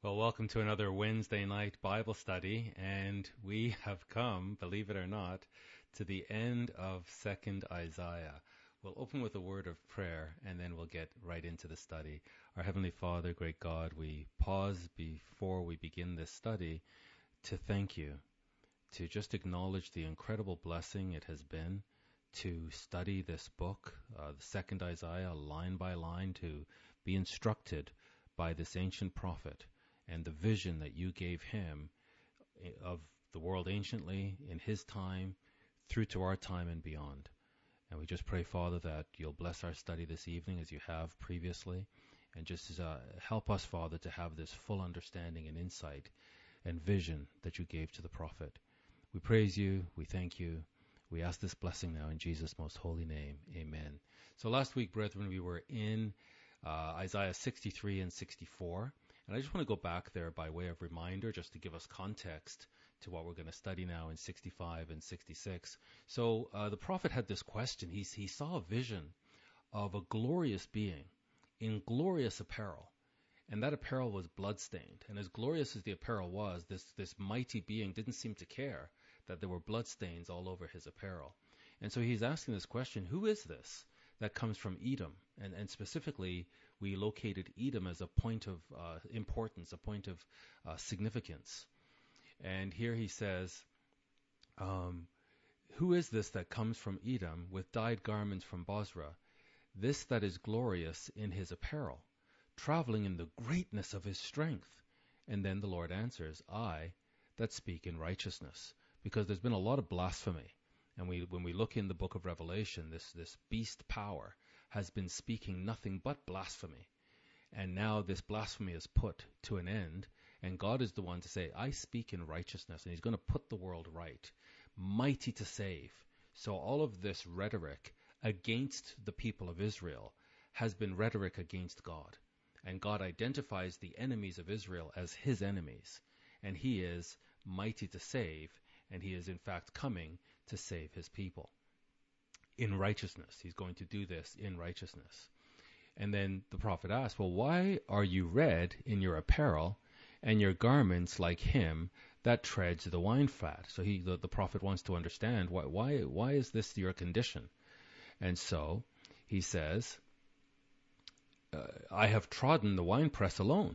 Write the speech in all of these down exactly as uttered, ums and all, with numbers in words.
Well, welcome to another Wednesday night Bible study, and we have come, believe it or not, to the end of Second Isaiah. We'll open with a word of prayer, and then we'll get right into the study. Our Heavenly Father, great God, we pause before we begin this study to thank you, to just acknowledge the incredible blessing it has been to study this book, uh, the Second Isaiah, line by line, to be instructed by this ancient prophet and the vision that you gave him of the world anciently, in his time, through to our time and beyond. And we just pray, Father, that you'll bless our study this evening as you have previously, and just uh, help us, Father, to have this full understanding and insight and vision that you gave to the prophet. We praise you, we thank you, we ask this blessing now in Jesus' most holy name, amen. So last week, brethren, we were in uh, Isaiah sixty-three and sixty-four, and I just want to go back there by way of reminder, just to give us context to what we're going to study now in sixty-five and sixty-six. So uh, the prophet had this question. He, he saw a vision of a glorious being in glorious apparel, and that apparel was bloodstained. And as glorious as the apparel was, this, this mighty being didn't seem to care that there were bloodstains all over his apparel. And so he's asking this question, who is this that comes from Edom? And, and specifically, we located Edom as a point of uh, importance, a point of uh, significance. And here he says, um, who is this that comes from Edom with dyed garments from Bozrah? This that is glorious in his apparel, traveling in the greatness of his strength. And then the Lord answers, I that speak in righteousness. Because there's been a lot of blasphemy. And we, when we look in the book of Revelation, this, this beast power has been speaking nothing but blasphemy. And now this blasphemy is put to an end, and God is the one to say, I speak in righteousness, and he's going to put the world right, mighty to save. So all of this rhetoric against the people of Israel has been rhetoric against God. And God identifies the enemies of Israel as his enemies, and he is mighty to save, and he is in fact coming to save his people. In righteousness. He's going to do this in righteousness. And then the prophet asks, well, why are you red in your apparel and your garments like him that treads the wine fat? So he, the, the prophet wants to understand, why, why, why is this your condition? And so he says, uh, I have trodden the winepress alone.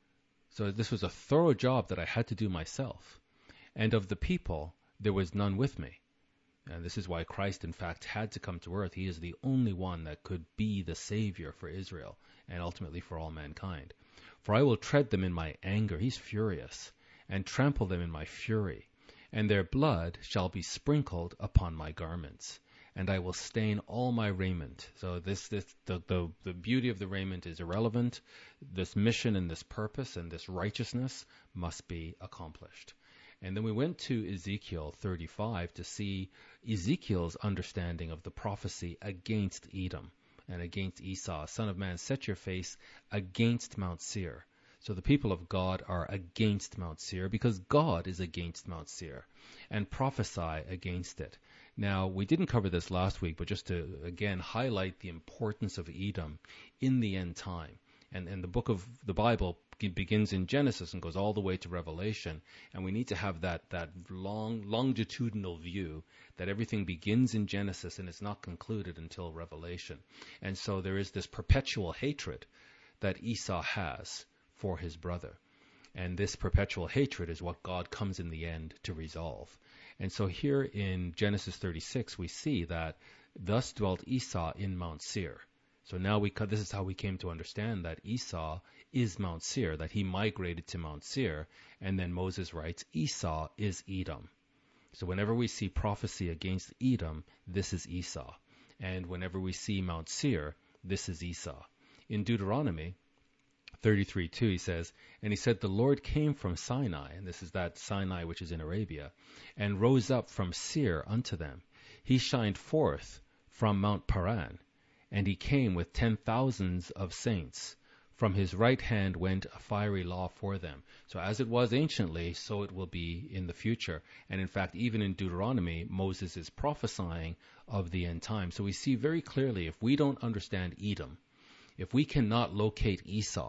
So this was a thorough job that I had to do myself. And of the people, there was none with me. And this is why Christ, in fact, had to come to earth. He is the only one that could be the Savior for Israel and ultimately for all mankind. For I will tread them in my anger, he's furious, and trample them in my fury. And their blood shall be sprinkled upon my garments, and I will stain all my raiment. So this, this the, the, the beauty of the raiment is irrelevant. This mission and this purpose and this righteousness must be accomplished. And then we went to Ezekiel thirty-five to see Ezekiel's understanding of the prophecy against Edom and against Esau. Son of man, set your face against Mount Seir. So the people of God are against Mount Seir because God is against Mount Seir, and prophesy against it. Now, we didn't cover this last week, but just to, again, highlight the importance of Edom in the end time. And, and the book of the Bible begins in Genesis and goes all the way to Revelation, and we need to have that that long longitudinal view that everything begins in Genesis and it's not concluded until Revelation. And so there is this perpetual hatred that Esau has for his brother, and this perpetual hatred is what God comes in the end to resolve. And so here in Genesis thirty-six we see that thus dwelt Esau in Mount Seir. So now we this is how we came to understand that Esau is Mount Seir, that he migrated to Mount Seir, and then Moses writes Esau is Edom. So whenever we see prophecy against Edom, this is Esau. And whenever we see Mount Seir, this is Esau. In Deuteronomy thirty-three two, he says, and he said, the Lord came from Sinai, and this is that Sinai which is in Arabia, and rose up from Seir unto them. He shined forth from Mount Paran, and he came with ten thousands of saints. From his right hand went a fiery law for them. So as it was anciently, so it will be in the future. And in fact, even in Deuteronomy, Moses is prophesying of the end time. So we see very clearly, if we don't understand Edom, if we cannot locate Esau,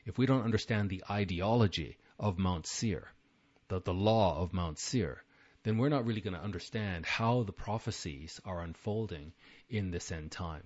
if we don't understand the ideology of Mount Seir, the, the law of Mount Seir, then we're not really going to understand how the prophecies are unfolding in this end time.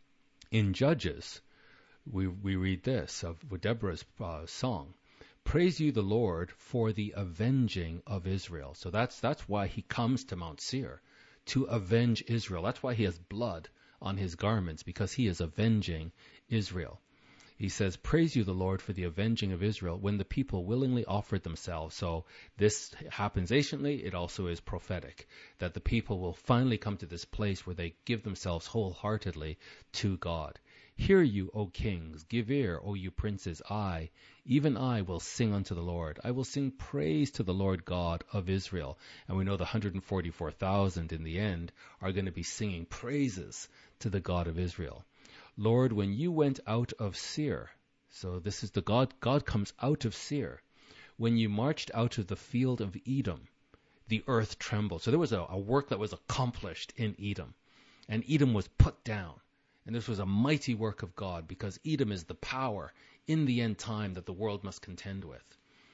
In Judges, we we read this of Deborah's uh, song, "Praise you, the Lord, for the avenging of Israel." So that's that's why he comes to Mount Seir, to avenge Israel. That's why he has blood on his garments, because he is avenging Israel. He says, "Praise you, the Lord, for the avenging of Israel, when the people willingly offered themselves." So this happens anciently. It also is prophetic, that the people will finally come to this place where they give themselves wholeheartedly to God. "Hear you, O kings, give ear, O you princes. I, even I, will sing unto the Lord. I will sing praise to the Lord God of Israel." And we know the one hundred forty-four thousand in the end are going to be singing praises to the God of Israel. "Lord, when you went out of Seir," so this is the God, God comes out of Seir. "When you marched out of the field of Edom, the earth trembled." So there was a, a work that was accomplished in Edom, and Edom was put down. And this was a mighty work of God, because Edom is the power in the end time that the world must contend with.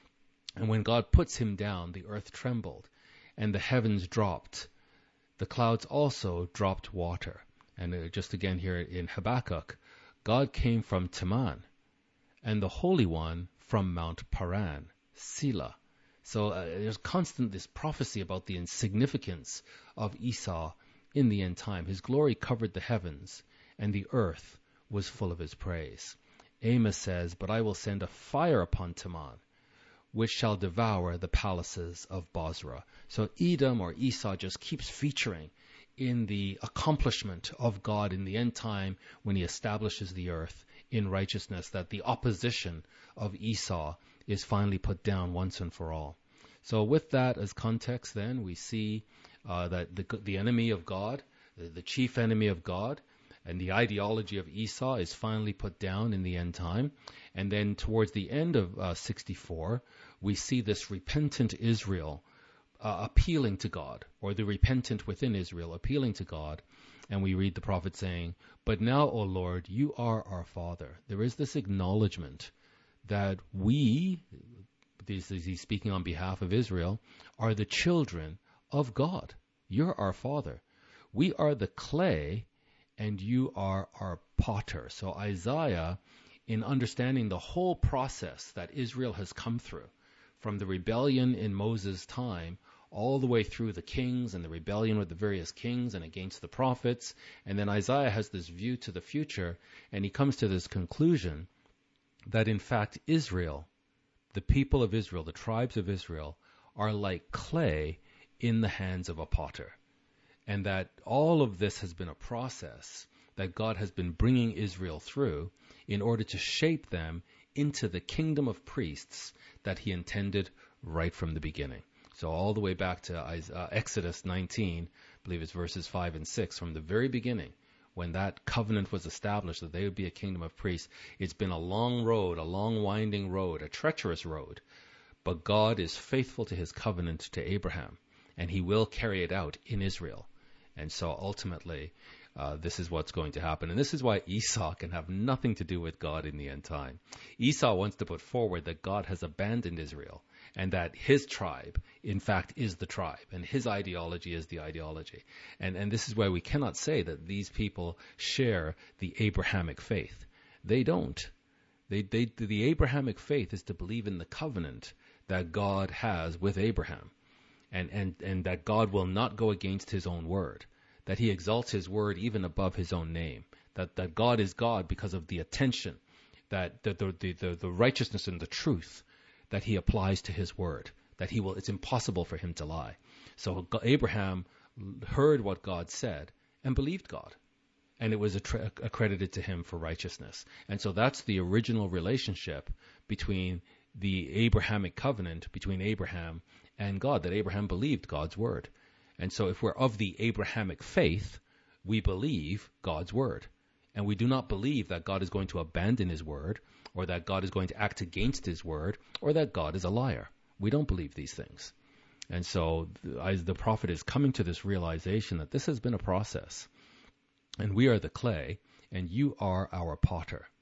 And when God puts him down, the earth trembled, and the heavens dropped. The clouds also dropped water. And uh, just again here in Habakkuk, God came from Teman, and the Holy One from Mount Paran, Selah. So uh, there's constant this prophecy about the insignificance of Esau in the end time. His glory covered the heavens, and the earth was full of his praise. Amos says, "But I will send a fire upon Teman, which shall devour the palaces of Bozrah." So Edom, or Esau, just keeps featuring in the accomplishment of God in the end time, when he establishes the earth in righteousness, that the opposition of Esau is finally put down once and for all. So with that as context, then, we see uh, that the, the enemy of God, the, the chief enemy of God, and the ideology of Esau is finally put down in the end time. And then towards the end of uh, sixty-four, we see this repentant Israel Uh, appealing to God, or the repentant within Israel appealing to God. And we read the prophet saying, "But now, O Lord, you are our Father." There is this acknowledgement that we, this is he's speaking on behalf of Israel, are the children of God. You're our Father. We are the clay, and you are our potter. So Isaiah, in understanding the whole process that Israel has come through, from the rebellion in Moses' time all the way through the kings and the rebellion with the various kings and against the prophets. And then Isaiah has this view to the future, and he comes to this conclusion that in fact Israel, the people of Israel, the tribes of Israel, are like clay in the hands of a potter. And that all of this has been a process that God has been bringing Israel through in order to shape them into the kingdom of priests that he intended right from the beginning. So all the way back to uh, Exodus nineteen, I believe it's verses five and six, from the very beginning, when that covenant was established that they would be a kingdom of priests, it's been a long road, a long winding road, a treacherous road. But God is faithful to his covenant to Abraham, and he will carry it out in Israel. And so ultimately, Uh, this is what's going to happen. And this is why Esau can have nothing to do with God in the end time. Esau wants to put forward that God has abandoned Israel, and that his tribe, in fact, is the tribe, and his ideology is the ideology. And, and this is why we cannot say that these people share the Abrahamic faith. They don't. They, they, the Abrahamic faith is to believe in the covenant that God has with Abraham, and, and, and that God will not go against his own word, that he exalts his word even above his own name, that, that God is God because of the attention, that the, the, the, the righteousness and the truth that he applies to his word, that he will, it's impossible for him to lie. So Abraham heard what God said and believed God, and it was attra- accredited to him for righteousness. And so that's the original relationship between the Abrahamic covenant, between Abraham and God, that Abraham believed God's word. And so if we're of the Abrahamic faith, we believe God's word. And we do not believe that God is going to abandon his word, or that God is going to act against his word, or that God is a liar. We don't believe these things. And so as the prophet is coming to this realization that this has been a process, and we are the clay, and you are our potter.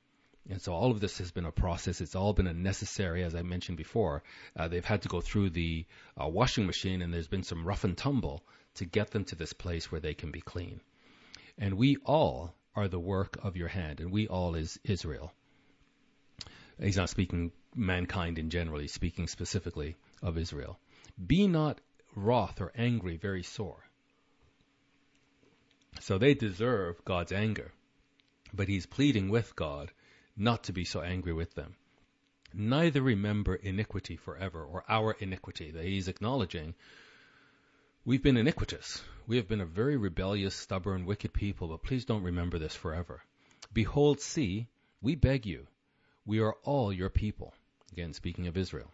And so all of this has been a process. It's all been a necessary, as I mentioned before. Uh, they've had to go through the uh, washing machine, and there's been some rough and tumble to get them to this place where they can be clean. And we all are the work of your hand, and we all is Israel. He's not speaking mankind in general. He's speaking specifically of Israel. Be not wroth or angry very sore. So they deserve God's anger, but he's pleading with God not to be so angry with them. Neither remember iniquity forever, or our iniquity, that he's acknowledging we've been iniquitous. We have been a very rebellious, stubborn, wicked people, but please don't remember this forever. Behold, see, we beg you, we are all your people. Again, speaking of Israel.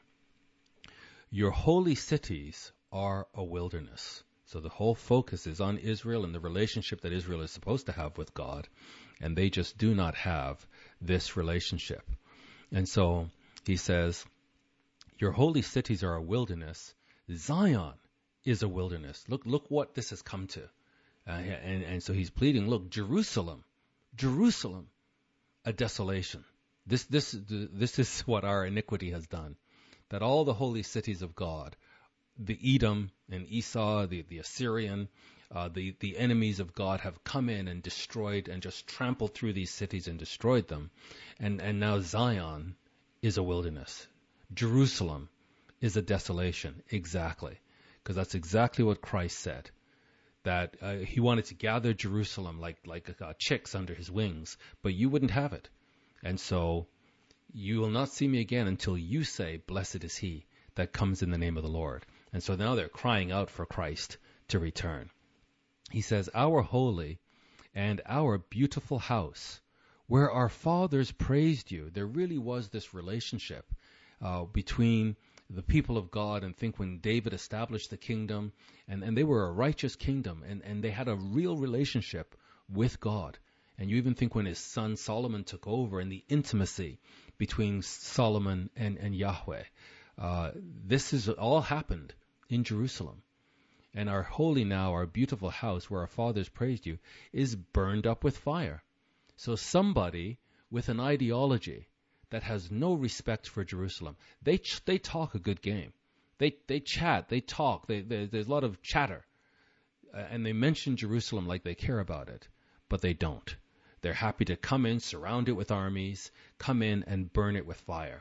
Your holy cities are a wilderness. So the whole focus is on Israel and the relationship that Israel is supposed to have with God, and they just do not have this relationship. And so he says, your holy cities are a wilderness. Zion is a wilderness. Look, look what this has come to. Uh, and, and so he's pleading, look, Jerusalem, Jerusalem, a desolation. This, this, this is what our iniquity has done. That all the holy cities of God, the Edom and Esau, the, the Assyrian, uh, the, the enemies of God have come in and destroyed and just trampled through these cities and destroyed them. And, and now Zion is a wilderness. Jerusalem is a desolation. Exactly. Because that's exactly what Christ said. That uh, he wanted to gather Jerusalem like, like uh, chicks under his wings, but you wouldn't have it. And so you will not see me again until you say, blessed is he that comes in the name of the Lord. And so now they're crying out for Christ to return. He says, our holy and our beautiful house, where our fathers praised you. There really was this relationship uh, between the people of God, and think when David established the kingdom, and, and they were a righteous kingdom, and, and they had a real relationship with God. And you even think when his son Solomon took over, and the intimacy between Solomon and, and Yahweh. Uh, this has all happened in Jerusalem. And our holy now, our beautiful house where our fathers praised you, is burned up with fire. So somebody with an ideology that has no respect for Jerusalem, they ch- they talk a good game. They they chat, they talk, they, they, there's a lot of chatter. Uh, and they mention Jerusalem like they care about it, but they don't. They're happy to come in, surround it with armies, come in and burn it with fire.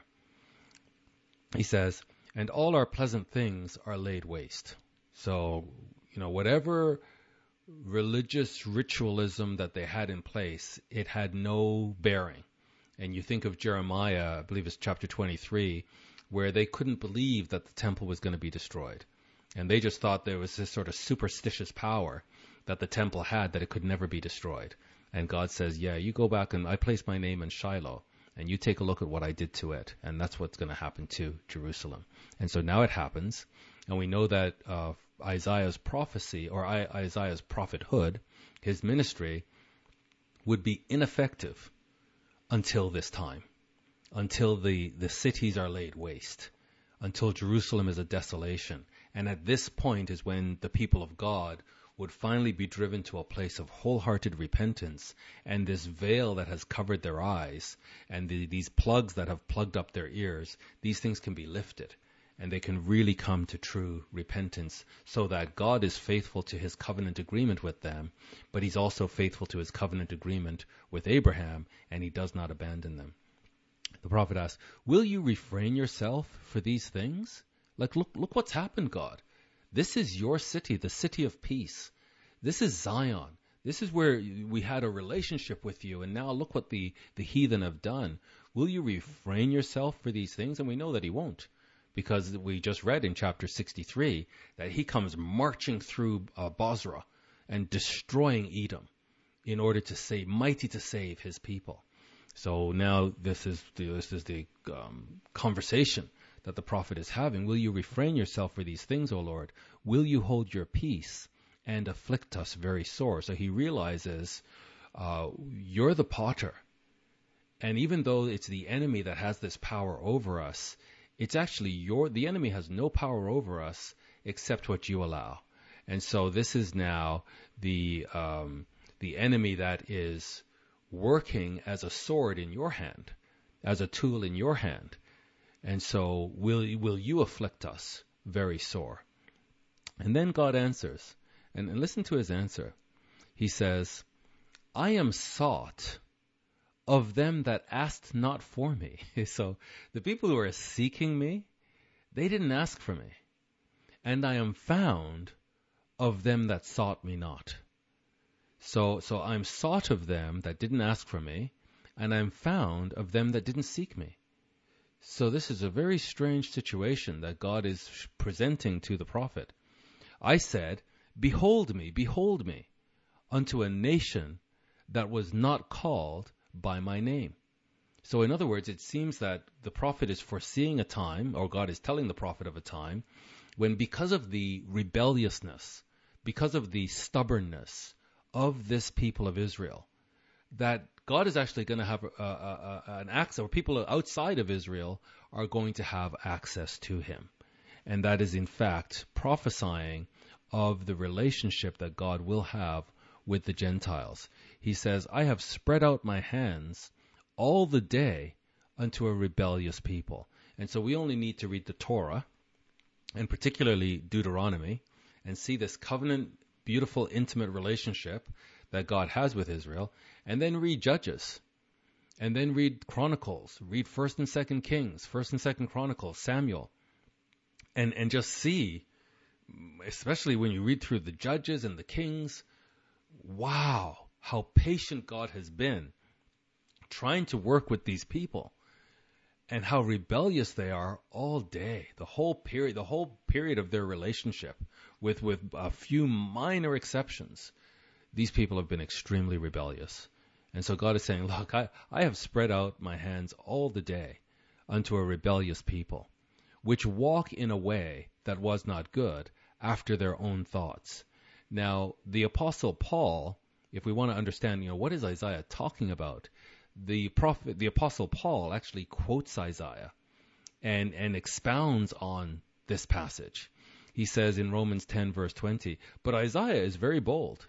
He says, and all our pleasant things are laid waste. So, you know, whatever religious ritualism that they had in place, it had no bearing. And you think of Jeremiah, I believe it's chapter twenty-three, where they couldn't believe that the temple was going to be destroyed. And they just thought there was this sort of superstitious power that the temple had, that it could never be destroyed. And God says, yeah, you go back and I place my name in Shiloh, and you take a look at what I did to it. And that's what's going to happen to Jerusalem. And so now it happens. And we know that uh, Isaiah's prophecy, or I, Isaiah's prophethood, his ministry, would be ineffective until this time, until the, the cities are laid waste, until Jerusalem is a desolation. And at this point is when the people of God would finally be driven to a place of wholehearted repentance, and this veil that has covered their eyes, and the, these plugs that have plugged up their ears, these things can be lifted, and they can really come to true repentance, so that God is faithful to his covenant agreement with them, but he's also faithful to his covenant agreement with Abraham, and he does not abandon them. The prophet asks, will you refrain yourself for these things? Like, look, look what's happened, God. This is your city, the city of peace. This is Zion. This is where we had a relationship with you, and now look what the, the heathen have done. Will you refrain yourself for these things? And we know that he won't, because we just read in chapter sixty-three that he comes marching through uh, Bozrah and destroying Edom in order to save, mighty to save his people. So now this is the, this is the um, conversation that the prophet is having. Will you refrain yourself for these things, O Lord? Will you hold your peace and afflict us very sore? So he realizes uh, you're the potter. And even though it's the enemy that has this power over us, it's actually your, the enemy has no power over us except what you allow. And so this is now the, um, the enemy that is working as a sword in your hand. as a tool in your hand. And so will, will you afflict us very sore? And then God answers, and, and listen to his answer. He says, I am sought of them that asked not for me. So the people who are seeking me, they didn't ask for me. And I am found of them that sought me not. So, so I'm sought of them that didn't ask for me, and I'm found of them that didn't seek me. So this is a very strange situation that God is presenting to the prophet. I said, behold me, behold me, unto a nation that was not called by my name. So in other words, it seems that the prophet is foreseeing a time, or God is telling the prophet of a time, when because of the rebelliousness, because of the stubbornness of this people of Israel, that God is actually going to have a, a, a, an access, or people outside of Israel are going to have access to him. And that is in fact prophesying of the relationship that God will have with the Gentiles. He says, I have spread out my hands all the day unto a rebellious people. And so we only need to read the Torah, and particularly Deuteronomy, and see this covenant, beautiful, intimate relationship that God has with Israel, and then read Judges, and then read Chronicles, read First and Second Kings, First and Second Chronicles, Samuel, and, and just see, especially when you read through the Judges and the Kings, wow, how patient God has been trying to work with these people, and how rebellious they are all day, the whole period, the whole period of their relationship, with, with a few minor exceptions. These people have been extremely rebellious. And so God is saying, look, I, I have spread out my hands all the day unto a rebellious people, which walk in a way that was not good after their own thoughts. Now, the Apostle Paul, if we want to understand, you know, what is Isaiah talking about? The prophet, the Apostle Paul actually quotes Isaiah and, and expounds on this passage. He says in Romans ten, verse twenty, but Isaiah is very bold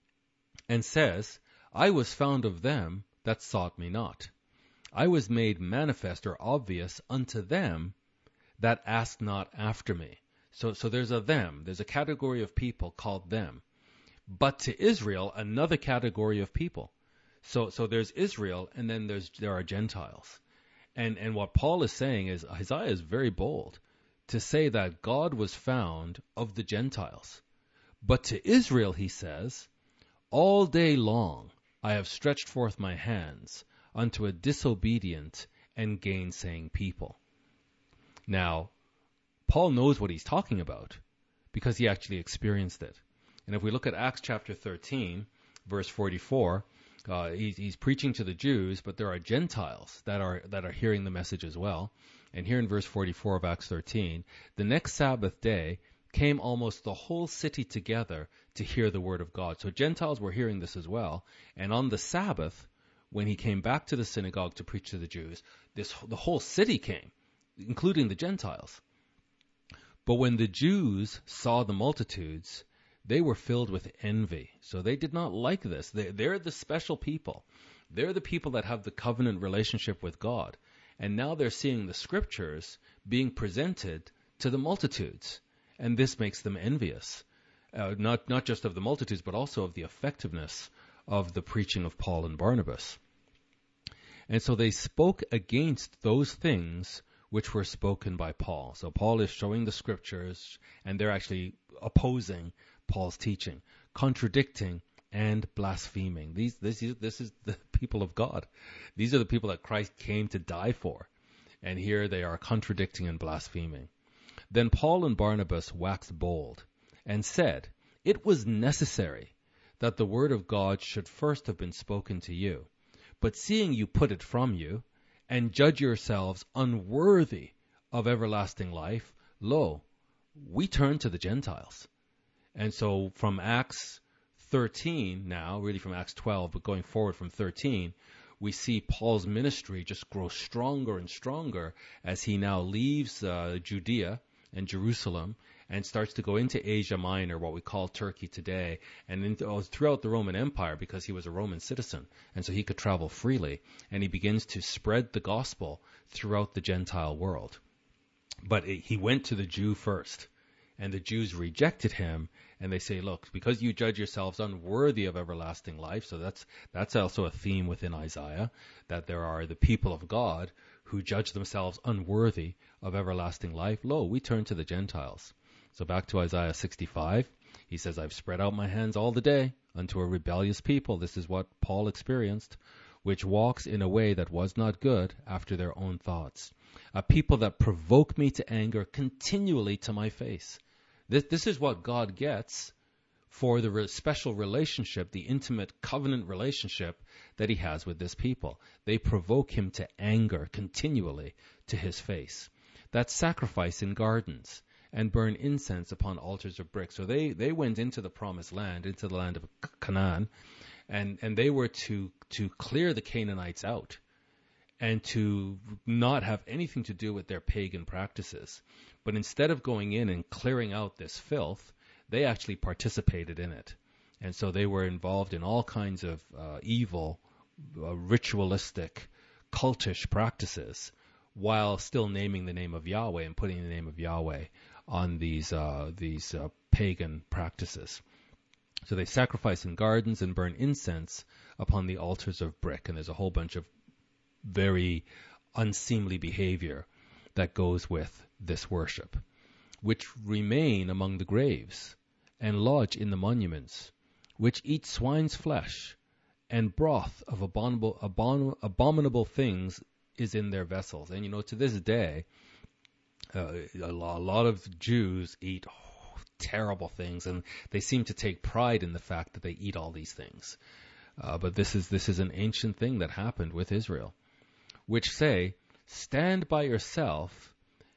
and says, I was found of them that sought me not. I was made manifest or obvious unto them that asked not after me. So, so there's a them. There's a category of people called them. But to Israel, another category of people. So, so there's Israel, and then there's there are Gentiles. And and what Paul is saying is, Isaiah is very bold to say that God was found of the Gentiles. But to Israel, he says, all day long I have stretched forth my hands unto a disobedient and gainsaying people. Now, Paul knows what he's talking about because he actually experienced it. And if we look at Acts chapter thirteen, verse forty-four, uh, he's, he's preaching to the Jews, but there are Gentiles that are that are hearing the message as well. And here in verse forty-four of Acts thirteen, the next Sabbath day came almost the whole city together to hear the word of God. So Gentiles were hearing this as well. And on the Sabbath, when he came back to the synagogue to preach to the Jews, this the whole city came, including the Gentiles. But when the Jews saw the multitudes, they were filled with envy. So they did not like this. They, they're the special people. They're the people that have the covenant relationship with God. And now they're seeing the scriptures being presented to the multitudes. And this makes them envious. Uh, not, not just of the multitudes, but also of the effectiveness of the preaching of Paul and Barnabas. And so they spoke against those things which were spoken by Paul. So Paul is showing the scriptures, and they're actually opposing Paul's teaching, contradicting and blaspheming. These, this is, this is the people of God. These are the people that Christ came to die for. And here they are contradicting and blaspheming. Then Paul and Barnabas waxed bold and said, it was necessary that the word of God should first have been spoken to you. But seeing you put it from you, and judge yourselves unworthy of everlasting life, lo, we turn to the Gentiles. And so from Acts thirteen now, really from Acts twelve, but going forward from thirteen, we see Paul's ministry just grow stronger and stronger as he now leaves uh, Judea and Jerusalem, and starts to go into Asia Minor, what we call Turkey today, and into, oh, throughout the Roman Empire, because he was a Roman citizen, and so he could travel freely, and he begins to spread the gospel throughout the Gentile world. But it, he went to the Jew first, and the Jews rejected him, and they say, look, because you judge yourselves unworthy of everlasting life, so that's that's also a theme within Isaiah, that there are the people of God who judge themselves unworthy of everlasting life. Lo, we turn to the Gentiles. So back to Isaiah sixty-five, he says, I've spread out my hands all the day unto a rebellious people. This is what Paul experienced, which walks in a way that was not good after their own thoughts. A people that provoke me to anger continually to my face. This, this is what God gets for the re- special relationship, the intimate covenant relationship that he has with this people. They provoke him to anger continually to his face. That's sacrifice in gardens and burn incense upon altars of brick. So they, they went into the promised land, into the land of Canaan, and, and they were to, to clear the Canaanites out and to not have anything to do with their pagan practices. But instead of going in and clearing out this filth, they actually participated in it. And so they were involved in all kinds of uh, evil, uh, ritualistic, cultish practices, while still naming the name of Yahweh and putting the name of Yahweh on these uh, these uh, pagan practices. So they sacrifice in gardens and burn incense upon the altars of brick. And there's a whole bunch of very unseemly behavior that goes with this worship, which remain among the graves and lodge in the monuments, which eat swine's flesh, and broth of abominable, abom- abominable things is in their vessels. And you know, to this day, uh, a, lot, a lot of Jews eat oh, terrible things, and they seem to take pride in the fact that they eat all these things. Uh, but this is this is an ancient thing that happened with Israel, which say, stand by yourself,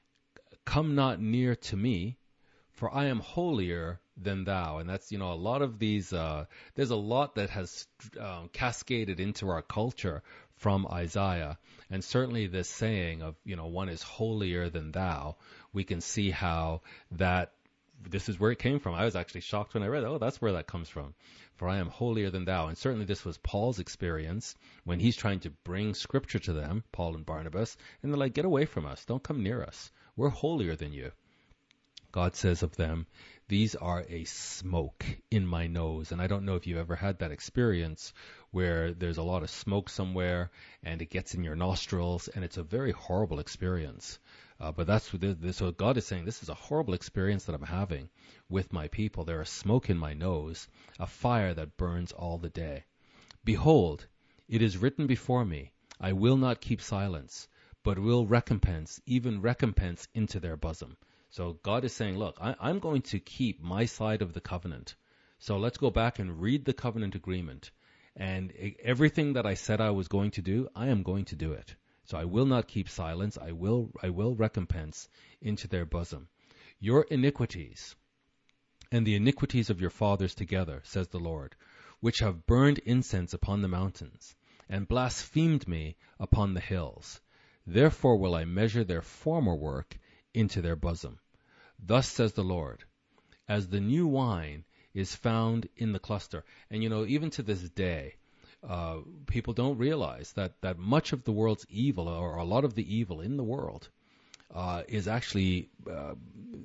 come not near to me, for I am holier than thou. And that's, you know, a lot of these, uh, there's a lot that has um, cascaded into our culture from Isaiah. And certainly this saying of, you know, one is holier than thou, we can see how that, this is where it came from. I was actually shocked when I read it. Oh, that's where that comes from. For I am holier than thou. And certainly this was Paul's experience when he's trying to bring scripture to them, Paul and Barnabas, and they're like, get away from us. Don't come near us. We're holier than you. God says of them, these are a smoke in my nose. And I don't know if you've ever had that experience where there's a lot of smoke somewhere and it gets in your nostrils, and it's a very horrible experience. Uh, but that's what this, so God is saying, this is a horrible experience that I'm having with my people. There is smoke in my nose, a fire that burns all the day. Behold, it is written before me, I will not keep silence, but will recompense, even recompense into their bosom. So God is saying, look, I, I'm going to keep my side of the covenant. So let's go back and read the covenant agreement. And everything that I said I was going to do, I am going to do it. So I will not keep silence. I will I will recompense into their bosom. Your iniquities and the iniquities of your fathers together, says the Lord, which have burned incense upon the mountains and blasphemed me upon the hills. Therefore will I measure their former work into their bosom. Thus says the Lord, as the new wine is found in the cluster. And you know, even to this day, Uh, people don't realize that, that much of the world's evil, or a lot of the evil in the world, uh, is actually uh,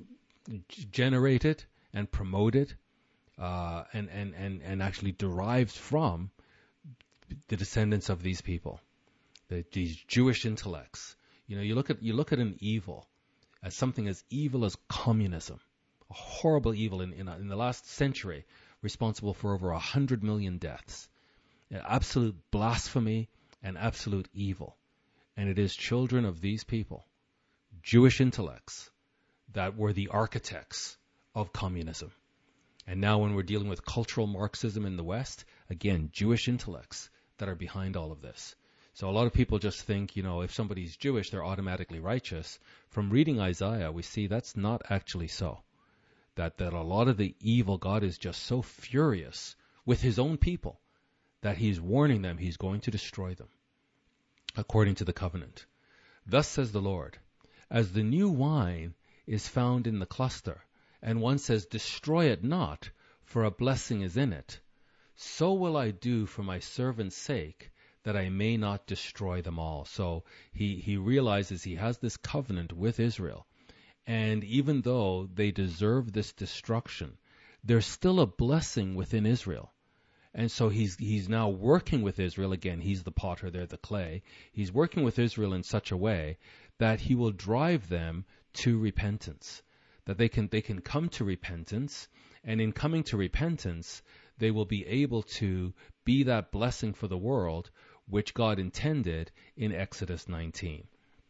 g- generated and promoted uh, and, and, and, and actually derived from the descendants of these people, the, these Jewish intellects. You know, you look at you look at an evil as something as evil as communism, a horrible evil in in, in the last century, responsible for over a hundred million deaths. Absolute blasphemy and absolute evil. And it is children of these people, Jewish intellects, that were the architects of communism. And now when we're dealing with cultural Marxism in the West, again, Jewish intellects that are behind all of this. So a lot of people just think, you know, if somebody's Jewish, they're automatically righteous. From reading Isaiah, we see that's not actually so. That, that a lot of the evil, God is just so furious with his own people that he's warning them he's going to destroy them, according to the covenant. Thus says the Lord, as the new wine is found in the cluster, and one says, destroy it not, for a blessing is in it. So will I do for my servant's sake, that I may not destroy them all. So he, he realizes he has this covenant with Israel. And even though they deserve this destruction, there's still a blessing within Israel. And so he's he's now working with Israel. Again, he's the potter, they're the clay. He's working with Israel in such a way that he will drive them to repentance. That they can they can come to repentance, and in coming to repentance, they will be able to be that blessing for the world which God intended in Exodus nineteen.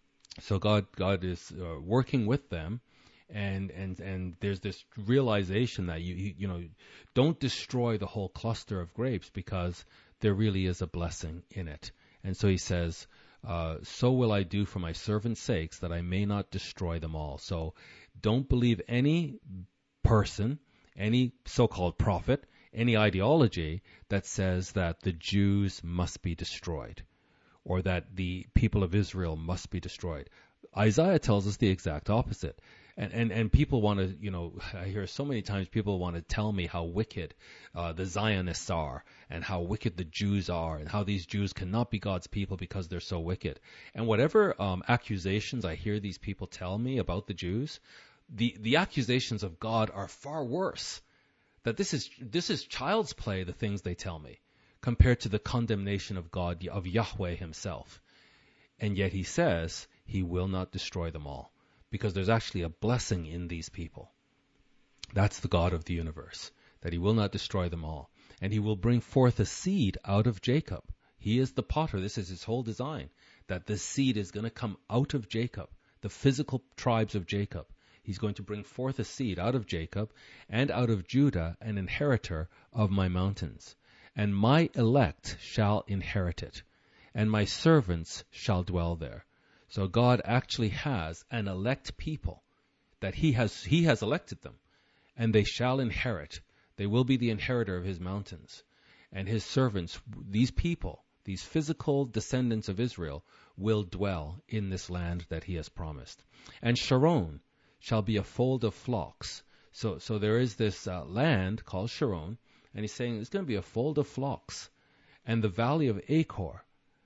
So God God is uh, working with them, and and and there's this realization that you, you you know don't destroy the whole cluster of grapes, because there really is a blessing in it. And so he says, uh, so will I do for my servants' sakes, that I may not destroy them all. So don't believe any person, any so-called prophet, any ideology that says that the Jews must be destroyed, or that the people of Israel must be destroyed. Isaiah tells us the exact opposite. And and, and people want to, you know, I hear so many times people want to tell me how wicked uh, the Zionists are, and how wicked the Jews are, and how these Jews cannot be God's people because they're so wicked. And whatever um, accusations I hear these people tell me about the Jews, the, the accusations of God are far worse. That this is this is child's play, the things they tell me, compared to the condemnation of God, of Yahweh himself. And yet he says he will not destroy them all, because there's actually a blessing in these people. That's the God of the universe, that he will not destroy them all. And he will bring forth a seed out of Jacob. He is the potter. This is his whole design, that this seed is going to come out of Jacob, the physical tribes of Jacob. He's going to bring forth a seed out of Jacob, and out of Judah an inheritor of my mountains. And my elect shall inherit it, and my servants shall dwell there. So God actually has an elect people, that he has he has elected them, and they shall inherit. They will be the inheritor of his mountains. And his servants, these people, these physical descendants of Israel, will dwell in this land that he has promised. And Sharon shall be a fold of flocks. So so there is this uh, land called Sharon, and he's saying it's going to be a fold of flocks. And the valley of Achor,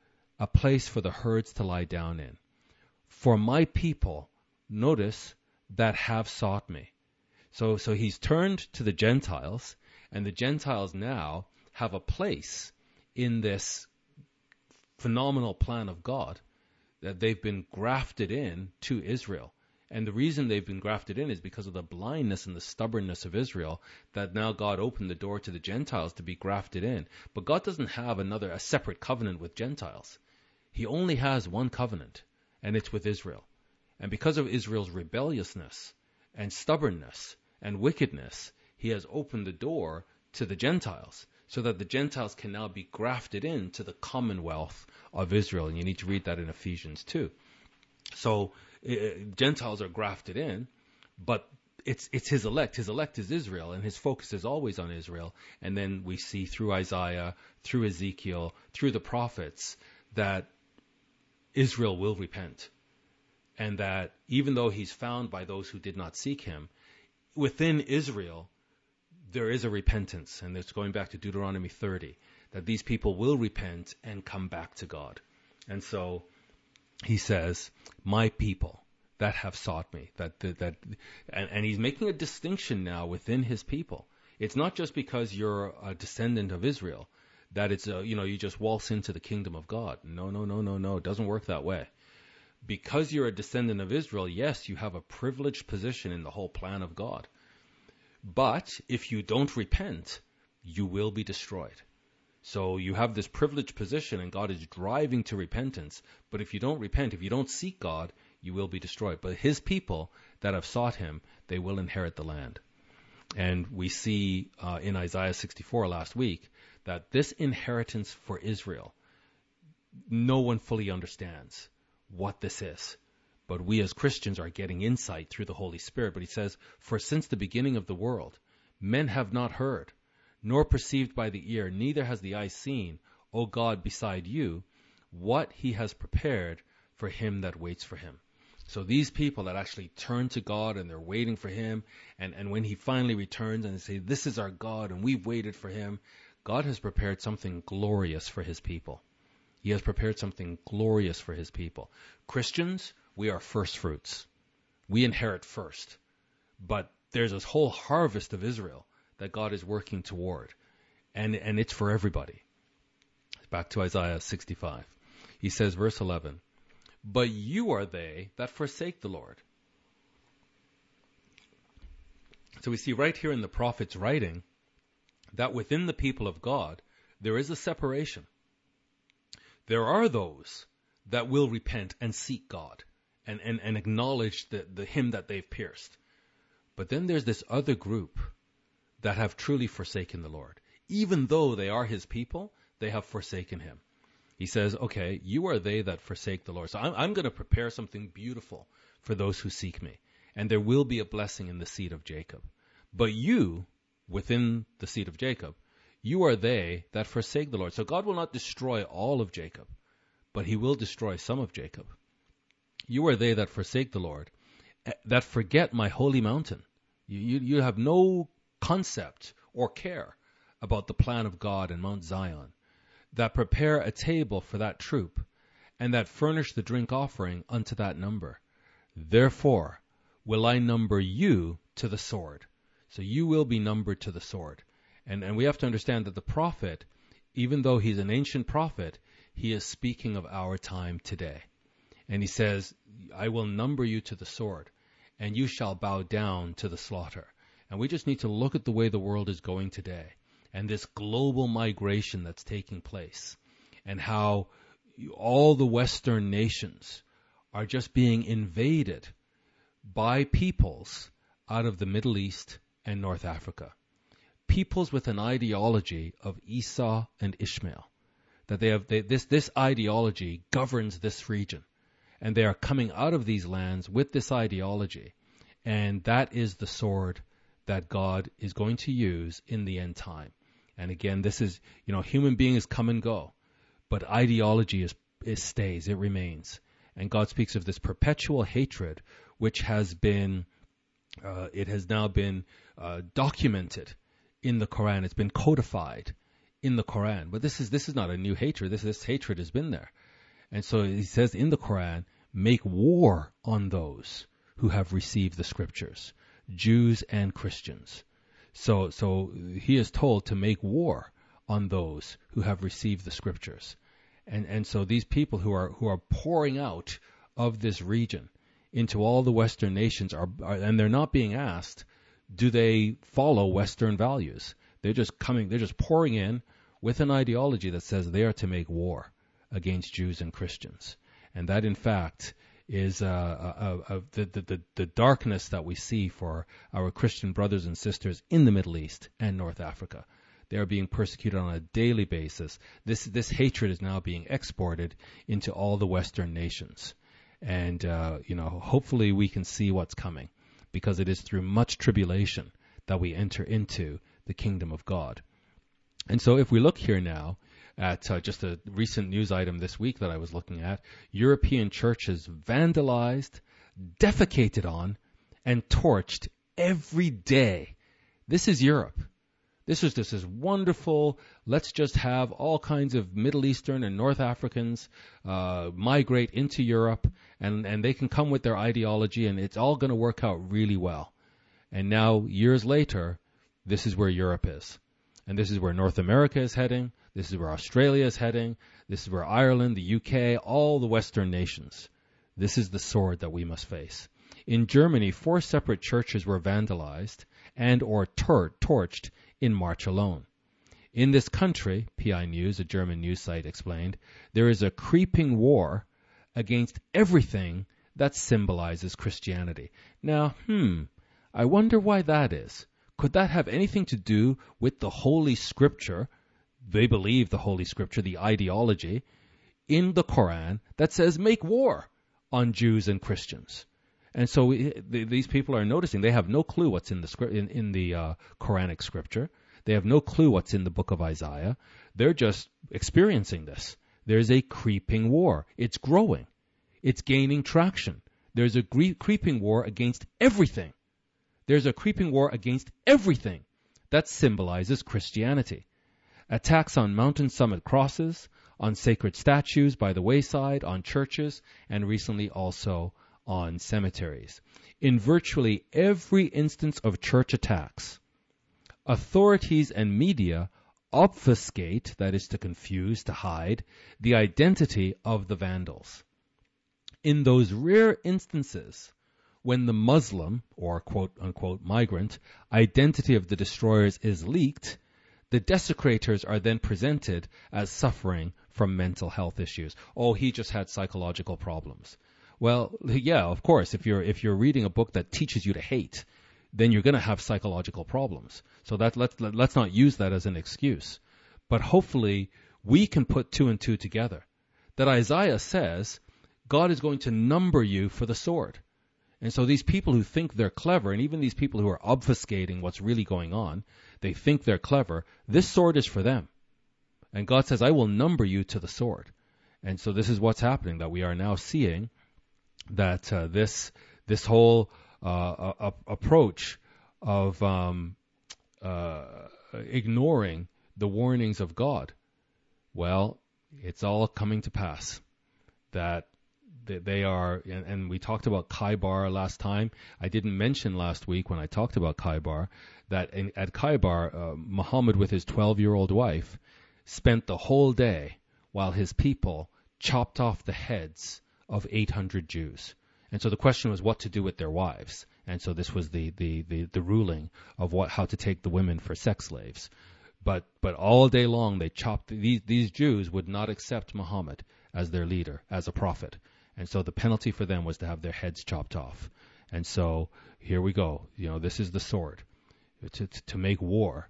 a place for the herds to lie down in. For my people, notice, that have sought me. So so he's turned to the Gentiles, and the Gentiles now have a place in this phenomenal plan of God, that they've been grafted in to Israel. And the reason they've been grafted in is because of the blindness and the stubbornness of Israel, that now God opened the door to the Gentiles to be grafted in. But God doesn't have another, a separate covenant with Gentiles. He only has one covenant, and it's with Israel. And because of Israel's rebelliousness and stubbornness and wickedness, he has opened the door to the Gentiles, so that the Gentiles can now be grafted into the commonwealth of Israel. And you need to read that in Ephesians two. So uh, Gentiles are grafted in, but it's it's his elect. His elect is Israel, and his focus is always on Israel. And then we see through Isaiah, through Ezekiel, through the prophets, that Israel will repent. And that even though he's found by those who did not seek him, within Israel, there is a repentance. And it's going back to Deuteronomy thirty, that these people will repent and come back to God. And so he says, my people that have sought me, that, that, that and, and he's making a distinction now within his people. It's not just because you're a descendant of Israel that it's, a, you know, you just waltz into the kingdom of God. No, no, no, no, no. It doesn't work that way. Because you're a descendant of Israel, yes, you have a privileged position in the whole plan of God. But if you don't repent, you will be destroyed. So you have this privileged position, and God is driving to repentance. But if you don't repent, if you don't seek God, you will be destroyed. But his people that have sought him, they will inherit the land. And we see uh, in Isaiah sixty-four last week that this inheritance for Israel, no one fully understands what this is. But we as Christians are getting insight through the Holy Spirit. But he says, for since the beginning of the world, men have not heard, nor perceived by the ear, neither has the eye seen, O God, beside you, what he has prepared for him that waits for him. So these people that actually turn to God and they're waiting for him, and, and when he finally returns and they say, this is our God and we've waited for him, God has prepared something glorious for his people. He has prepared something glorious for his people. Christians, we are first fruits. We inherit first. But there's this whole harvest of Israel that God is working toward. And, and it's for everybody. Back to Isaiah sixty-five. He says, verse eleven, but you are they that forsake the Lord. So we see right here in the prophet's writing that within the people of God, there is a separation. There are those that will repent and seek God and, and, and acknowledge the, the him that they've pierced. But then there's this other group that have truly forsaken the Lord. Even though they are his people, they have forsaken him. He says, okay, you are they that forsake the Lord. So I'm, I'm going to prepare something beautiful for those who seek me. And there will be a blessing in the seed of Jacob. But you, within the seed of Jacob, you are they that forsake the Lord. So God will not destroy all of Jacob, but he will destroy some of Jacob. You are they that forsake the Lord, that forget my holy mountain. You, you, you have no concept or care about the plan of God in Mount Zion, that prepare a table for that troop, and that furnish the drink offering unto that number. Therefore will I number you to the sword. So you will be numbered to the sword. And, and we have to understand that the prophet, even though he's an ancient prophet, he is speaking of our time today. And he says, I will number you to the sword, and you shall bow down to the slaughter. And we just need to look at the way the world is going today, and this global migration that's taking place, and how all the Western nations are just being invaded by peoples out of the Middle East and North Africa. Peoples with an ideology of Esau and Ishmael. That they have they, this this ideology governs this region. And they are coming out of these lands with this ideology. And that is the sword that God is going to use in the end time. And again, this is, you know, human beings come and go. But ideology is, is stays, it remains. And God speaks of this perpetual hatred, which has been, uh, it has now been uh, documented in the Quran. It's been codified in the Quran. But this is this is not a new hatred. This, this hatred has been there. And so he says in the Quran, make war on those who have received the scriptures, Jews and Christians. So so he is told to make war on those who have received the scriptures. And and so these people who are who are pouring out of this region into all the Western nations are, are and they're not being asked, do they follow Western values? They're just coming, they're just pouring in with an ideology that says they are to make war against Jews and Christians. And that, in fact, is uh, uh, uh, the, the, the darkness that we see for our Christian brothers and sisters in the Middle East and North Africa. They are being persecuted on a daily basis. This this hatred is now being exported into all the Western nations. And, uh, you know, hopefully we can see what's coming, because it is through much tribulation that we enter into the kingdom of God. And so if we look here now at uh, just a recent news item this week that I was looking at, European churches vandalized, defecated on, and torched every day. This is Europe. This is just this wonderful, let's just have all kinds of Middle Eastern and North Africans uh, migrate into Europe, and, and they can come with their ideology, and it's all going to work out really well. And now, years later, this is where Europe is. And this is where North America is heading. This is where Australia is heading. This is where Ireland, the U K, all the Western nations. This is the sword that we must face. In Germany, four separate churches were vandalized and or tor- torched in March alone. In this country, P I News, a German news site, explained, there is a creeping war against everything that symbolizes Christianity. Now, hmm, I wonder why that is. Could that have anything to do with the Holy Scripture? They believe the Holy Scripture, the ideology, in the Quran that says make war on Jews and Christians. And so we, th- these people are noticing they have no clue what's in the script, in, in the uh, Quranic Scripture. They have no clue what's in the book of Isaiah. They're just experiencing this. There's a creeping war. It's growing. It's gaining traction. There's a gre- creeping war against everything. There's a creeping war against everything that symbolizes Christianity. Attacks on mountain summit crosses, on sacred statues by the wayside, on churches, and recently also on cemeteries. In virtually every instance of church attacks, authorities and media obfuscate, that is to confuse, to hide, the identity of the vandals. In those rare instances when the Muslim, or quote-unquote migrant, identity of the destroyers is leaked, the desecrators are then presented as suffering from mental health issues. Oh, he just had psychological problems. Well, yeah, of course, if you're if you're reading a book that teaches you to hate, then you're going to have psychological problems. So that let's let's not use that as an excuse. But hopefully we can put two and two together. That Isaiah says God is going to number you for the sword. And so these people who think they're clever, and even these people who are obfuscating what's really going on, they think they're clever, this sword is for them. And God says, I will number you to the sword. And so this is what's happening, that we are now seeing that uh, this this whole uh, uh, approach of um, uh, ignoring the warnings of God, well, it's all coming to pass. That they are, and, and we talked about Khaybar last time. I didn't mention last week when I talked about Khaybar that in, at Khaybar, uh, Muhammad with his twelve-year-old wife spent the whole day while his people chopped off the heads of eight hundred Jews. And so the question was what to do with their wives. And so this was the, the, the, the ruling of what how to take the women for sex slaves. But but all day long they chopped, these, these Jews would not accept Muhammad as their leader, as a prophet. And so the penalty for them was to have their heads chopped off. And so here we go. You know, this is the sword to to make war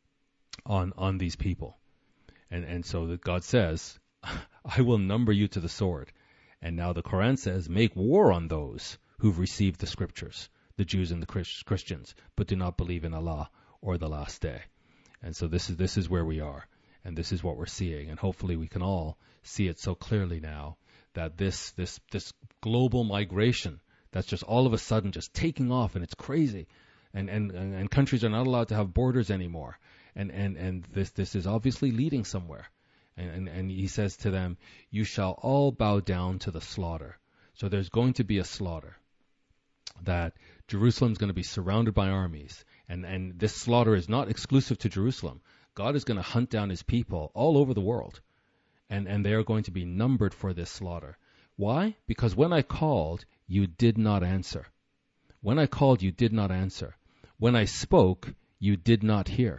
on on these people. And and so that God says, I will number you to the sword. And now the Quran says, make war on those who've received the scriptures, the Jews and the Christians, but do not believe in Allah or the last day. And so this is this is where we are. And this is what we're seeing. And hopefully we can all see it so clearly now that this this this global migration that's just all of a sudden just taking off, and it's crazy. And and, and, and countries are not allowed to have borders anymore. And and, and this this is obviously leading somewhere. And, and and he says to them, you shall all bow down to the slaughter. So there's going to be a slaughter. That Jerusalem's going to be surrounded by armies. And, and this slaughter is not exclusive to Jerusalem. God is going to hunt down his people all over the world. And, and they are going to be numbered for this slaughter. Why? Because when I called, you did not answer. When I called, you did not answer. When I spoke, you did not hear.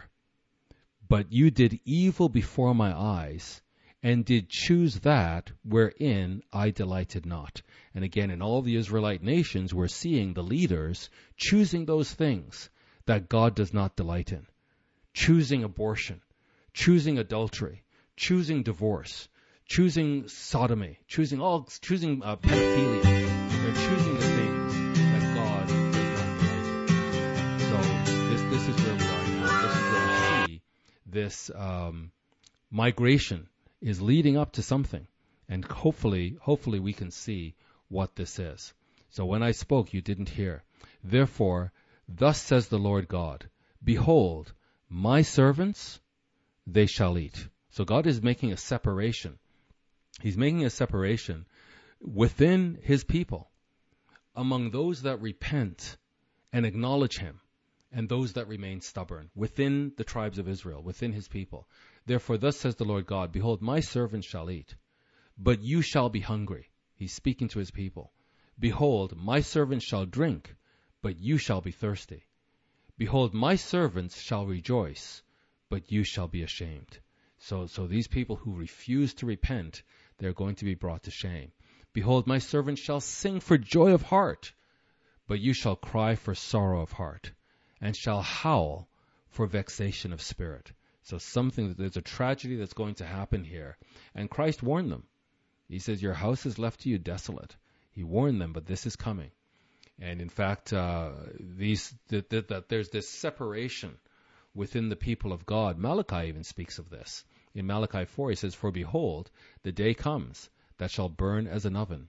But you did evil before my eyes, and did choose that wherein I delighted not. And again, in all the Israelite nations, we're seeing the leaders choosing those things that God does not delight in. Choosing abortion, choosing adultery, choosing divorce, choosing sodomy, choosing all, choosing uh, pedophilia. They're choosing the things that God does not delight in. So this this is where we are now. This is where we see this um, migration is leading up to something, and hopefully, hopefully we can see what this is. So when I spoke, you didn't hear. Therefore, thus says the Lord God, behold, my servants, they shall eat. So God is making a separation. He's making a separation within his people, among those that repent and acknowledge him, and those that remain stubborn, within the tribes of Israel, within his people. Therefore, thus says the Lord God, behold, my servants shall eat, but you shall be hungry. He's speaking to his people. Behold, my servants shall drink, but you shall be thirsty. Behold, my servants shall rejoice, but you shall be ashamed. So, so these people who refuse to repent, they're going to be brought to shame. Behold, my servants shall sing for joy of heart, but you shall cry for sorrow of heart, and shall howl for vexation of spirit. So something, there's a tragedy that's going to happen here. And Christ warned them. He says, your house is left to you desolate. He warned them, but this is coming. And in fact, uh, these that, that, that there's this separation within the people of God. Malachi even speaks of this. In Malachi four, he says, for behold, the day comes that shall burn as an oven,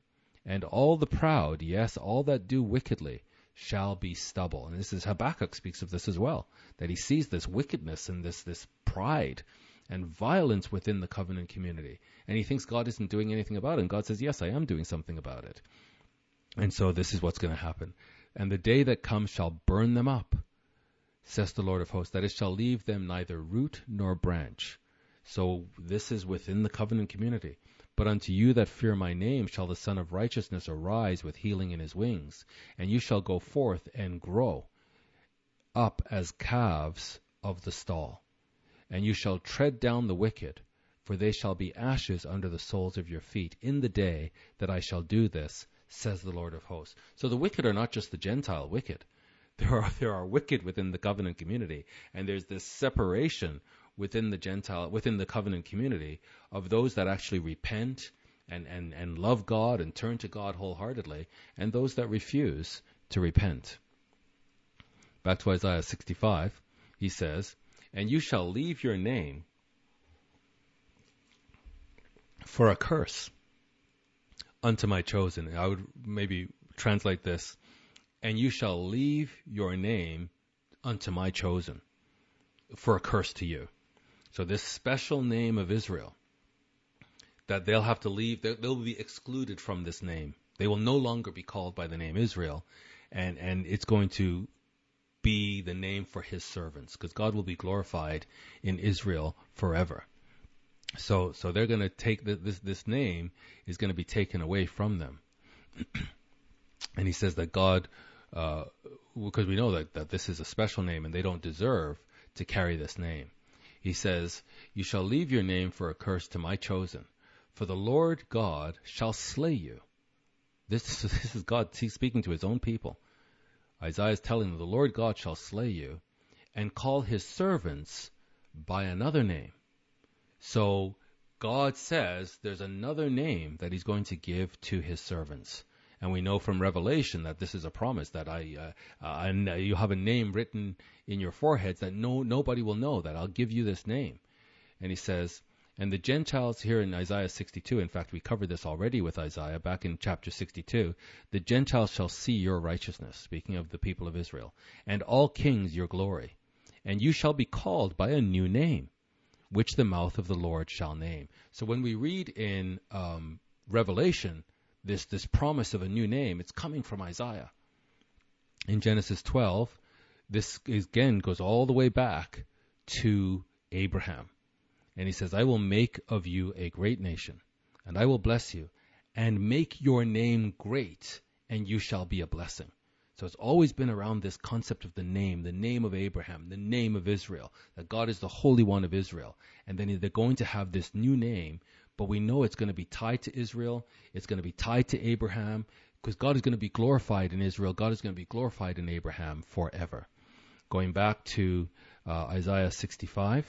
and all the proud, yes, all that do wickedly, shall be stubble. And this is Habakkuk speaks of this as well, that he sees this wickedness and this this pride and violence within the covenant community. And he thinks God isn't doing anything about it. And God says, yes, I am doing something about it. And so this is what's going to happen. And the day that comes shall burn them up, says the Lord of hosts, that it shall leave them neither root nor branch. So this is within the covenant community. But unto you that fear my name shall the Son of Righteousness arise with healing in his wings, and you shall go forth and grow up as calves of the stall. And you shall tread down the wicked, for they shall be ashes under the soles of your feet in the day that I shall do this, says the Lord of hosts. So the wicked are not just the Gentile wicked. There are there are wicked within the covenant community, and there's this separation within the Gentile, within the covenant community of those that actually repent and, and, and love God and turn to God wholeheartedly, and those that refuse to repent. Back to Isaiah sixty-five, he says, and you shall leave your name for a curse unto my chosen. I would maybe translate this, and you shall leave your name unto my chosen for a curse to you. So this special name of Israel, that they'll have to leave, they'll be excluded from this name. They will no longer be called by the name Israel, and, and it's going to be the name for his servants, because God will be glorified in Israel forever. So so they're going to take the, this this name is going to be taken away from them. And he says that God, uh, because we know that, that this is a special name and they don't deserve to carry this name. He says, you shall leave your name for a curse to my chosen, for the Lord God shall slay you. This, this is God speaking to his own people. Isaiah is telling them, the Lord God shall slay you and call his servants by another name. So God says there's another name that he's going to give to his servants. And we know from Revelation that this is a promise, that I, uh, uh, and uh, you have a name written in your foreheads that no nobody will know, that I'll give you this name. And he says, and the Gentiles here in Isaiah sixty-two, in fact, we covered this already with Isaiah back in chapter sixty-two, the Gentiles shall see your righteousness, speaking of the people of Israel, and all kings your glory. And you shall be called by a new name, which the mouth of the Lord shall name. So when we read in um, Revelation, this, this promise of a new name, it's coming from Isaiah. In Genesis twelve, this is, again goes all the way back to Abraham. And he says, I will make of you a great nation, and I will bless you, and make your name great, and you shall be a blessing. So it's always been around this concept of the name, the name of Abraham, the name of Israel, that God is the Holy One of Israel. And then they're going to have this new name, but we know it's going to be tied to Israel, it's going to be tied to Abraham, because God is going to be glorified in Israel, God is going to be glorified in Abraham forever. Going back to uh, Isaiah sixty-five,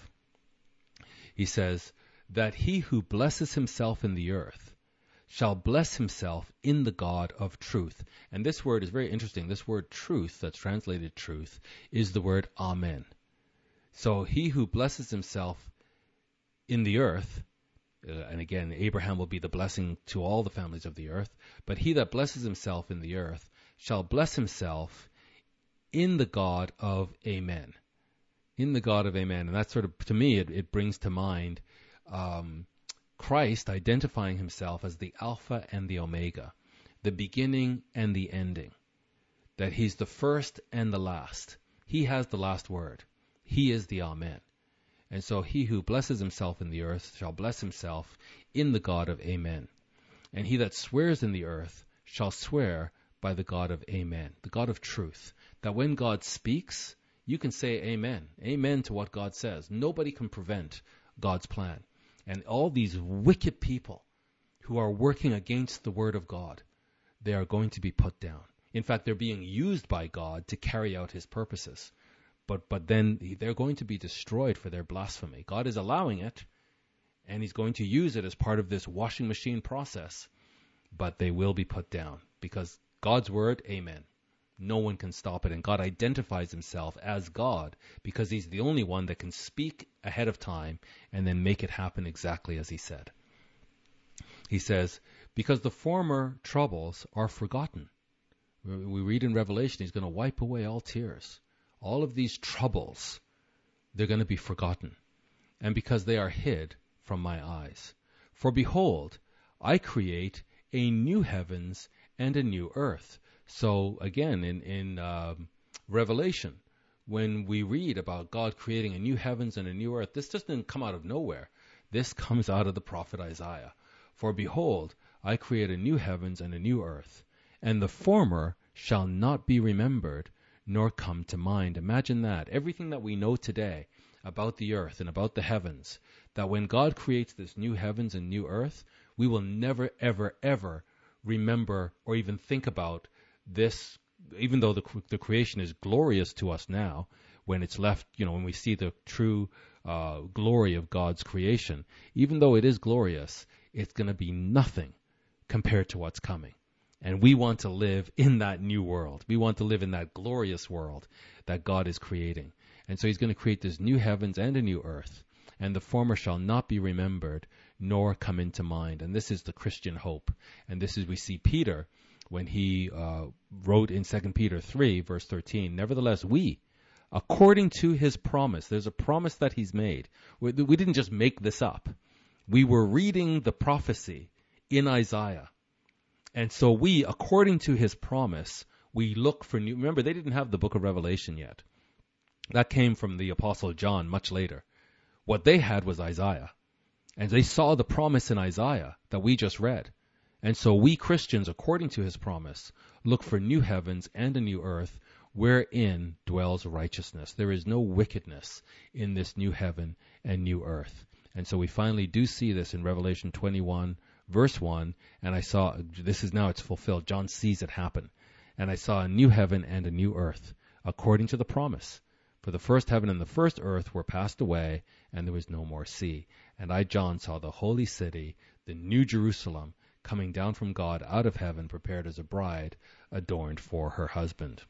he says, that he who blesses himself in the earth shall bless himself in the God of truth. And this word is very interesting. This word truth, that's translated truth, is the word amen. So he who blesses himself in the earth, uh, and again, Abraham will be the blessing to all the families of the earth, but he that blesses himself in the earth shall bless himself in the God of amen. In the God of amen. And that sort of, to me, it, it brings to mind um, Christ identifying himself as the Alpha and the Omega, the beginning and the ending, that he's the first and the last. He has the last word. He is the Amen. And so he who blesses himself in the earth shall bless himself in the God of Amen. And he that swears in the earth shall swear by the God of Amen, the God of truth, that when God speaks, you can say amen. Amen to what God says. Nobody can prevent God's plan. And all these wicked people who are working against the word of God, they are going to be put down. In fact, they're being used by God to carry out his purposes. But but then they're going to be destroyed for their blasphemy. God is allowing it, and he's going to use it as part of this washing machine process. But they will be put down because God's word, amen. No one can stop it. And God identifies himself as God because he's the only one that can speak ahead of time and then make it happen exactly as he said. He says, because the former troubles are forgotten. We read in Revelation, he's going to wipe away all tears. All of these troubles, they're going to be forgotten. And because they are hid from my eyes. For behold, I create a new heavens and a new earth. So again, in, in um, Revelation, when we read about God creating a new heavens and a new earth, this just didn't come out of nowhere. This comes out of the prophet Isaiah. For behold, I create a new heavens and a new earth, and the former shall not be remembered, nor come to mind. Imagine that. Everything that we know today about the earth and about the heavens, that when God creates this new heavens and new earth, we will never, ever, ever remember or even think about this, even though the, the creation is glorious to us now, when it's left, you know, when we see the true uh, glory of God's creation, even though it is glorious, it's going to be nothing compared to what's coming. And we want to live in that new world. We want to live in that glorious world that God is creating. And so he's going to create this new heavens and a new earth. And the former shall not be remembered, nor come into mind. And this is the Christian hope. And this is, we see Peter, when he uh, wrote in Second Peter three, verse thirteen, nevertheless, we, according to his promise, there's a promise that he's made. We, we didn't just make this up. We were reading the prophecy in Isaiah. And so we, according to his promise, we look for new... Remember, they didn't have the book of Revelation yet. That came from the Apostle John much later. What they had was Isaiah. And they saw the promise in Isaiah that we just read. And so we Christians, according to his promise, look for new heavens and a new earth wherein dwells righteousness. There is no wickedness in this new heaven and new earth. And so we finally do see this in Revelation twenty-one, verse one, and I saw, this is now it's fulfilled. John sees it happen. And I saw a new heaven and a new earth, according to the promise. For the first heaven and the first earth were passed away, and there was no more sea. And I, John, saw the holy city, the new Jerusalem, coming down from God out of heaven, prepared as a bride, adorned for her husband.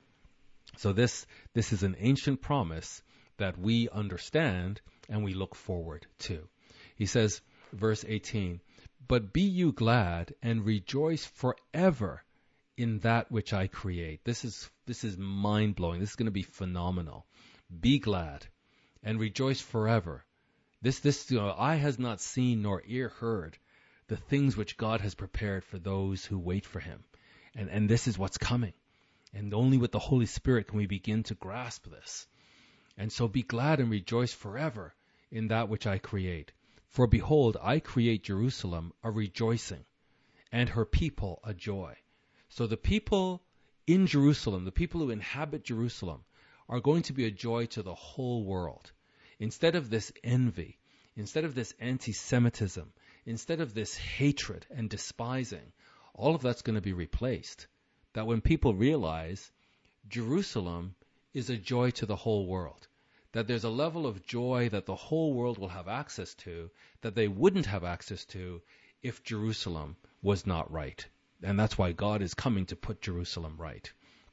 So this, this is an ancient promise that we understand and we look forward to. He says, verse eighteen, but be you glad and rejoice forever in that which I create. This is this is mind-blowing. This is going to be phenomenal. Be glad and rejoice forever. This this you know, eye has not seen nor ear heard the things which God has prepared for those who wait for him. And and this is what's coming. And only with the Holy Spirit can we begin to grasp this. And so be glad and rejoice forever in that which I create. For behold, I create Jerusalem a rejoicing, and her people a joy. So the people in Jerusalem, the people who inhabit Jerusalem, are going to be a joy to the whole world. Instead of this envy, instead of this anti-Semitism, instead of this hatred and despising, all of that's going to be replaced. That when people realize Jerusalem is a joy to the whole world, that there's a level of joy that the whole world will have access to that they wouldn't have access to if Jerusalem was not right. And that's why God is coming to put Jerusalem right.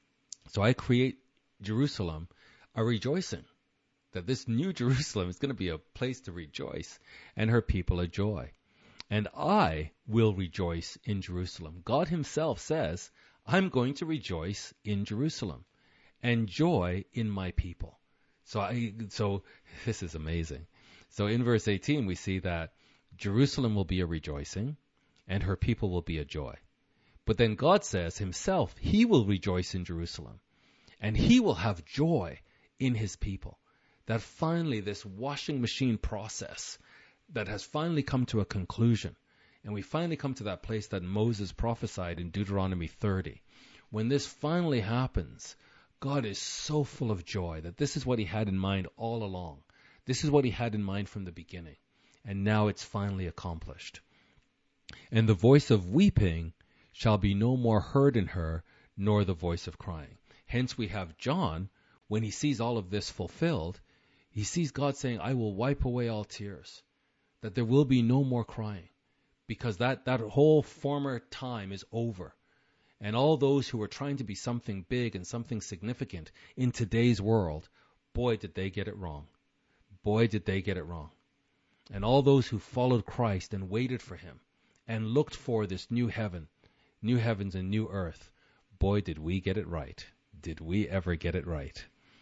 So I create Jerusalem a rejoicing, that this new Jerusalem is going to be a place to rejoice, and her people a joy. And I will rejoice in Jerusalem. God himself says, I'm going to rejoice in Jerusalem and joy in my people. So I, so this is amazing. So in verse eighteen, we see that Jerusalem will be a rejoicing and her people will be a joy. But then God says himself, he will rejoice in Jerusalem and he will have joy in his people. That finally this washing machine process that has finally come to a conclusion. And we finally come to that place that Moses prophesied in Deuteronomy thirty. When this finally happens, God is so full of joy that this is what he had in mind all along. This is what he had in mind from the beginning. And now it's finally accomplished. And the voice of weeping shall be no more heard in her, nor the voice of crying. Hence we have John, when he sees all of this fulfilled, he sees God saying, I will wipe away all tears. That there will be no more crying. Because that, that whole former time is over. And all those who were trying to be something big and something significant in today's world, boy, did they get it wrong. Boy, did they get it wrong. And all those who followed Christ and waited for him and looked for this new heaven, new heavens and new earth. Boy, did we get it right. Did we ever get it right?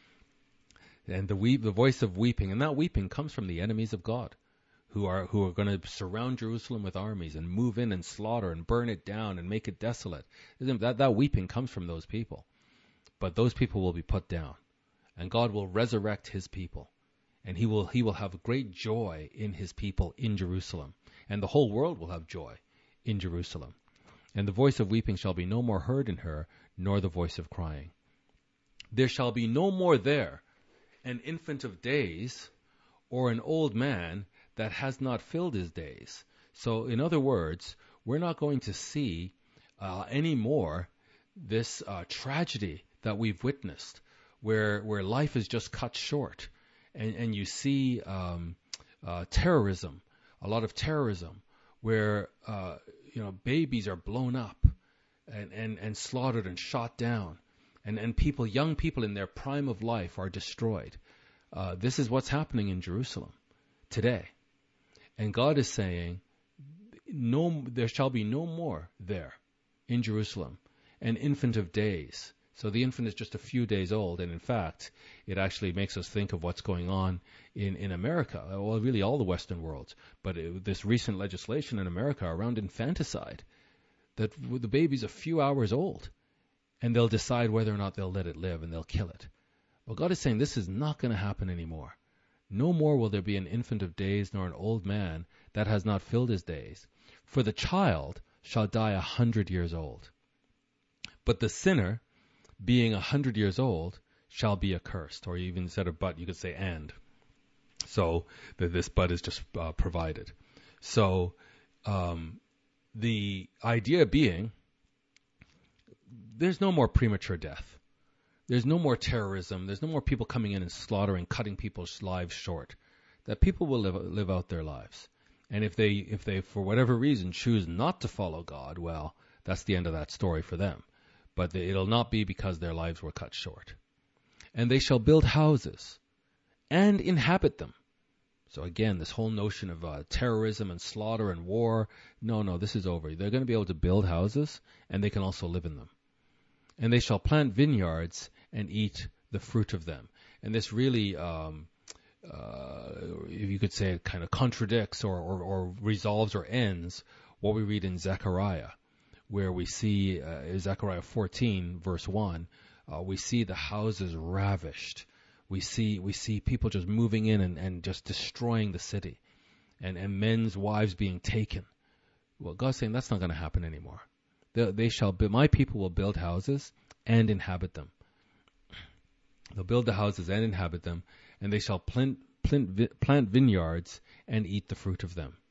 And the weep, the voice of weeping, and that weeping comes from the enemies of God, who are who are going to surround Jerusalem with armies and move in and slaughter and burn it down and make it desolate. That, that weeping comes from those people. But those people will be put down, and God will resurrect his people, and he will he will have great joy in his people in Jerusalem, and the whole world will have joy in Jerusalem. And the voice of weeping shall be no more heard in her, nor the voice of crying. There shall be no more there an infant of days, or an old man that has not filled his days. So, in other words, we're not going to see uh, anymore this uh, tragedy that we've witnessed, where where life is just cut short, and and you see um, uh, terrorism, a lot of terrorism, where uh, you know babies are blown up, and, and, and slaughtered and shot down. And, and people, young people in their prime of life are destroyed. Uh, this is what's happening in Jerusalem today. And God is saying, no, there shall be no more there in Jerusalem, an infant of days. So the infant is just a few days old. And in fact, it actually makes us think of what's going on in, in America, well, really all the Western worlds. But it, this recent legislation in America around infanticide, that the baby's a few hours old, and they'll decide whether or not they'll let it live, and they'll kill it. Well, God is saying this is not going to happen anymore. No more will there be an infant of days, nor an old man that has not filled his days. For the child shall die a hundred years old. But the sinner, being a hundred years old, shall be accursed. Or even instead of but, you could say and. So the, this but is just uh, provided. So um, the idea being, there's no more premature death. There's no more terrorism. There's no more people coming in and slaughtering, cutting people's lives short. That people will live live out their lives. And if they, if they, for whatever reason, choose not to follow God, well, that's the end of that story for them. But they, it'll not be because their lives were cut short. And they shall build houses and inhabit them. So again, this whole notion of uh, terrorism and slaughter and war, no, no, this is over. They're going to be able to build houses, and they can also live in them. And they shall plant vineyards and eat the fruit of them. And this really, um, uh, if you could say, it kind of contradicts or, or, or resolves or ends what we read in Zechariah, where we see, uh, Zechariah fourteen, verse one, uh, we see the houses ravished. We see we see people just moving in and, and just destroying the city, and, and men's wives being taken. Well, God's saying that's not going to happen anymore. They, they shall be, my people will build houses and inhabit them. They'll build the houses and inhabit them, and they shall plant, plant, plant vineyards and eat the fruit of them.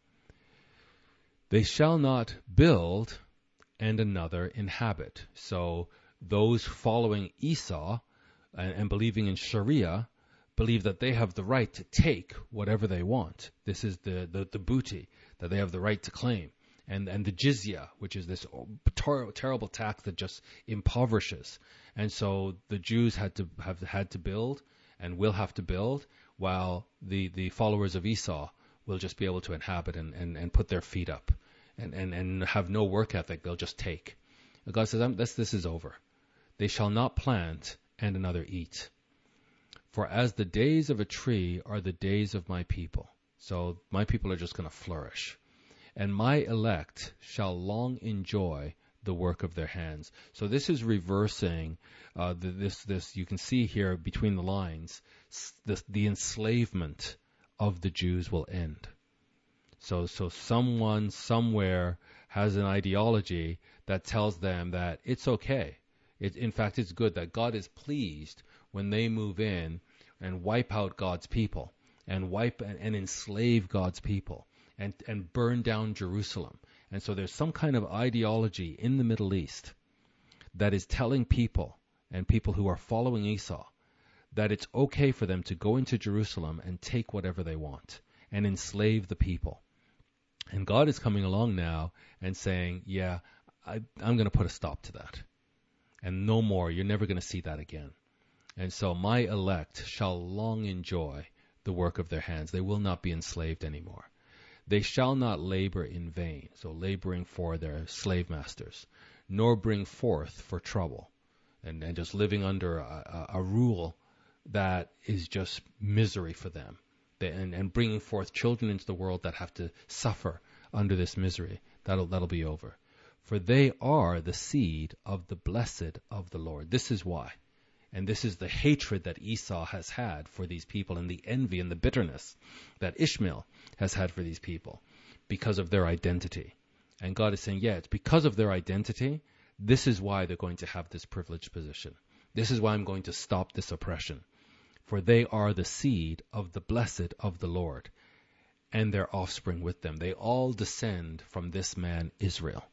They shall not build and another inhabit. So those following Esau and, and believing in Sharia believe that they have the right to take whatever they want. This is the, the, the booty that they have the right to claim. And and the jizya, which is this ter- terrible tax that just impoverishes. And so the Jews had to have had to build and will have to build, while the, the followers of Esau will just be able to inhabit and, and, and put their feet up and, and, and have no work ethic. They'll just take. And God says, I'm, this, this is over. They shall not plant and another eat. For as the days of a tree are the days of my people. So my people are just going to flourish. And my elect shall long enjoy the work of their hands. So this is reversing uh, the, this. This you can see here between the lines. This, the enslavement of the Jews will end. So, so someone somewhere has an ideology that tells them that it's okay. It, in fact, it's good that God is pleased when they move in and wipe out God's people and wipe and, and enslave God's people. And, and burn down Jerusalem. And so there's some kind of ideology in the Middle East that is telling people, and people who are following Esau, that it's okay for them to go into Jerusalem and take whatever they want and enslave the people. And God is coming along now and saying, yeah, I, I'm going to put a stop to that. And no more, you're never going to see that again. And so my elect shall long enjoy the work of their hands. They will not be enslaved anymore. They shall not labor in vain, so laboring for their slave masters, nor bring forth for trouble, and, and just living under a, a, a rule that is just misery for them, they, and, and bringing forth children into the world that have to suffer under this misery. That'll that'll be over. For they are the seed of the blessed of the Lord. This is why. And this is the hatred that Esau has had for these people, and the envy and the bitterness that Ishmael has had for these people because of their identity. And God is saying, yeah, it's because of their identity. This is why they're going to have this privileged position. This is why I'm going to stop this oppression. For they are the seed of the blessed of the Lord, and their offspring with them. They all descend from this man Israel.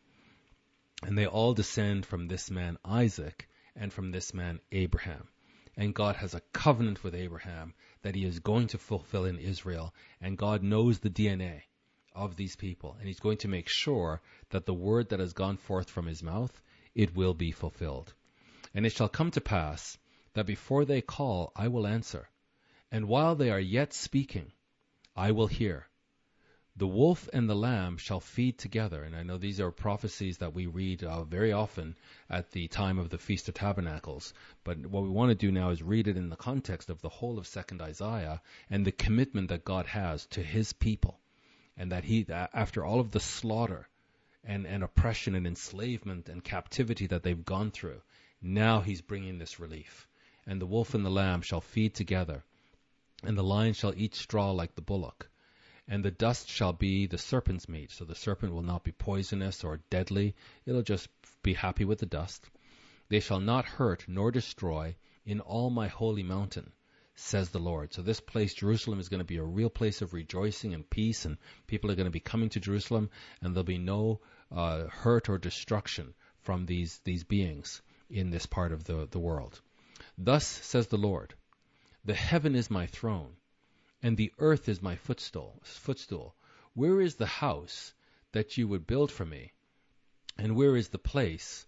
And they all descend from this man Isaac, and from this man Abraham. And God has a covenant with Abraham that he is going to fulfill in Israel. And God knows the D N A of these people. And he's going to make sure that the word that has gone forth from his mouth, it will be fulfilled. And it shall come to pass that before they call, I will answer. And while they are yet speaking, I will hear. The wolf and the lamb shall feed together. And I know these are prophecies that we read uh, very often at the time of the Feast of Tabernacles. But what we want to do now is read it in the context of the whole of Second Isaiah and the commitment that God has to his people. And that he, after all of the slaughter and, and oppression and enslavement and captivity that they've gone through, now he's bringing this relief. And the wolf and the lamb shall feed together, and the lion shall eat straw like the bullock. And the dust shall be the serpent's meat. So the serpent will not be poisonous or deadly. It'll just be happy with the dust. They shall not hurt nor destroy in all my holy mountain, says the Lord. So this place, Jerusalem, is going to be a real place of rejoicing and peace, and people are going to be coming to Jerusalem, and there'll be no uh, hurt or destruction from these, these beings in this part of the, the world. Thus says the Lord, the heaven is my throne, and the earth is my footstool. Footstool. Where is the house that you would build for me? And where is the place?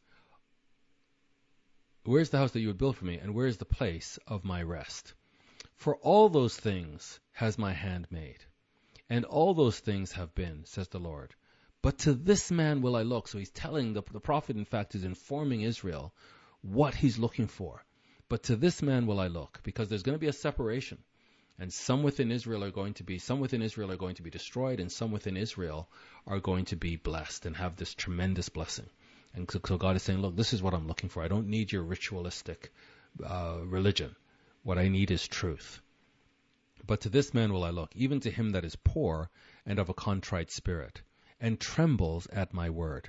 Where is the house that you would build for me? And where is the place of my rest? For all those things has my hand made, and all those things have been, says the Lord. But to this man will I look. So he's telling, the, the prophet, in fact, is informing Israel what he's looking for. But to this man will I look, because there's going to be a separation. And some within Israel are going to be, some within Israel are going to be destroyed, and some within Israel are going to be blessed and have this tremendous blessing. And so, so God is saying, look, this is what I'm looking for. I don't need your ritualistic uh, religion. What I need is truth. But to this man will I look, even to him that is poor and of a contrite spirit, and trembles at my word.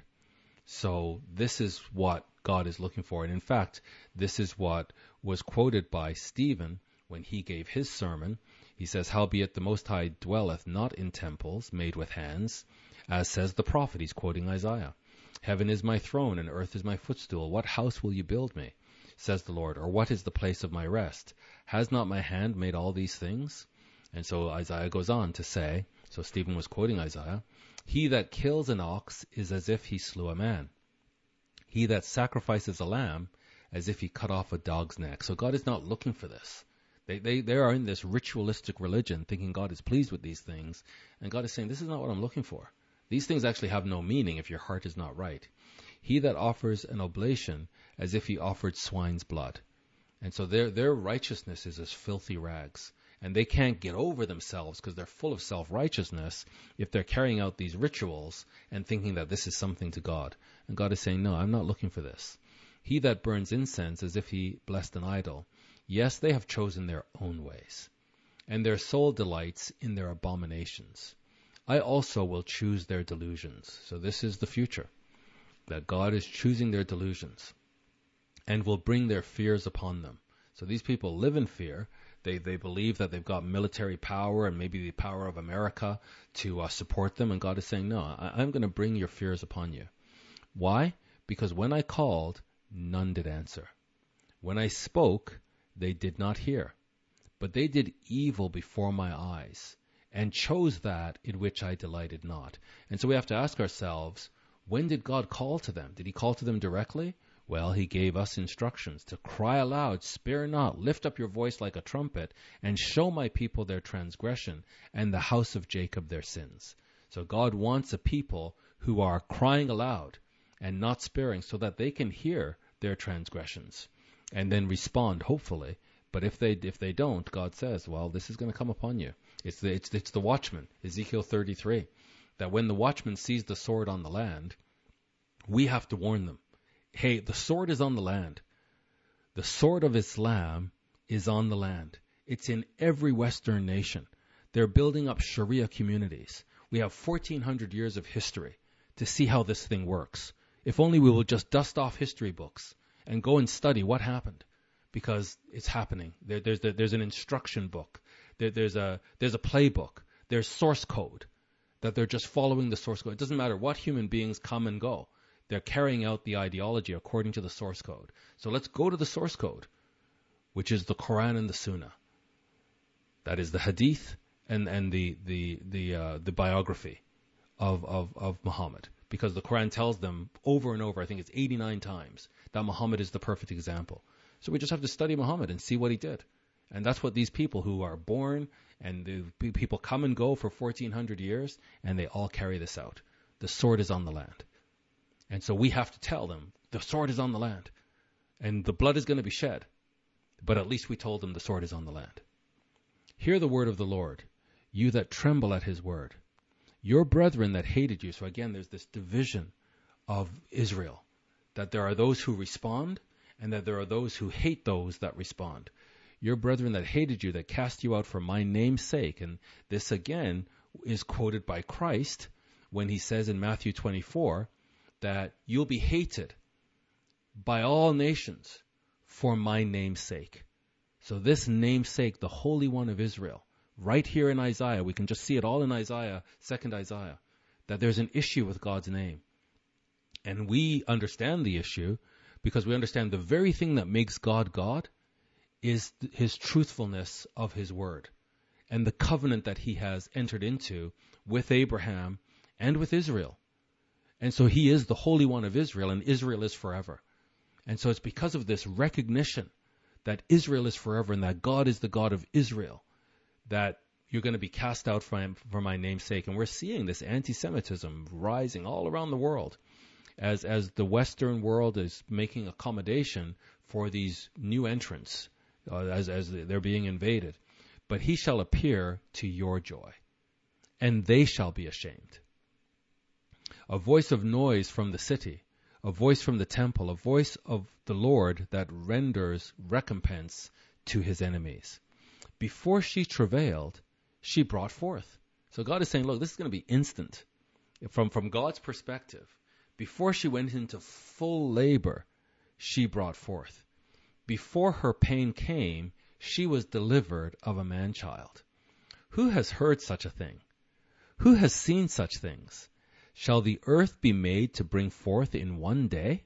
So this is what God is looking for. And in fact, this is what was quoted by Stephen when he gave his sermon. He says, howbeit the Most High dwelleth not in temples made with hands, as says the prophet. He's quoting Isaiah. Heaven is my throne, and earth is my footstool. What house will you build me, says the Lord? Or what is the place of my rest? Has not my hand made all these things? And so Isaiah goes on to say, so Stephen was quoting Isaiah, he that kills an ox is as if he slew a man. He that sacrifices a lamb, as if he cut off a dog's neck. So God is not looking for this. They, they they are in this ritualistic religion, thinking God is pleased with these things. And God is saying, this is not what I'm looking for. These things actually have no meaning if your heart is not right. He that offers an oblation, as if he offered swine's blood. And so their their righteousness is as filthy rags. And they can't get over themselves because they're full of self-righteousness if they're carrying out these rituals and thinking that this is something to God. And God is saying, no, I'm not looking for this. He that burns incense as if he blessed an idol. Yes, they have chosen their own ways, and their soul delights in their abominations. I also will choose their delusions. So this is the future, that God is choosing their delusions and will bring their fears upon them. So these people live in fear. They they believe that they've got military power and maybe the power of America to uh, support them. And God is saying, no, I, I'm going to bring your fears upon you. Why? Because when I called, none did answer. When I spoke, they did not hear. But they did evil before my eyes and chose that in which I delighted not. And so we have to ask ourselves, when did God call to them? Did he call to them directly? Well, he gave us instructions to cry aloud, spare not, lift up your voice like a trumpet, and show my people their transgression, and the house of Jacob their sins. So God wants a people who are crying aloud and not sparing so that they can hear their transgressions and then respond, hopefully. But if they if they don't, God says, well, this is going to come upon you. It's the, it's, it's the watchman, Ezekiel thirty-three, that when the watchman sees the sword on the land, we have to warn them. Hey, the sword is on the land. The sword of Islam is on the land. It's in every Western nation. They're building up Sharia communities. We have fourteen hundred years of history to see how this thing works. If only we will just dust off history books and go and study what happened, because it's happening. There, there's, there, there's an instruction book. There, there's a there's a playbook. There's source code that they're just following the source code. It doesn't matter what human beings come and go. They're carrying out the ideology according to the source code. So let's go to the source code, which is the Quran and the Sunnah. That is the Hadith and and the the the uh, the biography of, of of Muhammad, because the Quran tells them over and over, I think it's eighty-nine times, that Muhammad is the perfect example. So we just have to study Muhammad and see what he did. And that's what these people who are born and the people come and go for fourteen hundred years, and they all carry this out. The sword is on the land. And so we have to tell them, the sword is on the land. And the blood is going to be shed. But at least we told them the sword is on the land. Hear the word of the Lord, you that tremble at his word. Your brethren that hated you. So again, there's this division of Israel, that there are those who respond and that there are those who hate those that respond. Your brethren that hated you, that cast you out for my name's sake. And this again is quoted by Christ when he says in Matthew twenty-four that you'll be hated by all nations for my name's sake. So this namesake, the Holy One of Israel, right here in Isaiah, we can just see it all in Isaiah, second Isaiah, that there's an issue with God's name. And we understand the issue because we understand the very thing that makes God God is his truthfulness of his word and the covenant that he has entered into with Abraham and with Israel. And so he is the Holy One of Israel, and Israel is forever. And so it's because of this recognition that Israel is forever and that God is the God of Israel that you're going to be cast out from for my name's sake. And we're seeing this anti-Semitism rising all around the world as as the Western world is making accommodation for these new entrants uh, as, as they're being invaded. But he shall appear to your joy, and they shall be ashamed. A voice of noise from the city, a voice from the temple, a voice of the Lord that renders recompense to his enemies. Before she travailed, she brought forth. So God is saying, look, this is going to be instant. From, from God's perspective, before she went into full labor, she brought forth. Before her pain came, she was delivered of a man-child. Who has heard such a thing? Who has seen such things? Shall the earth be made to bring forth in one day?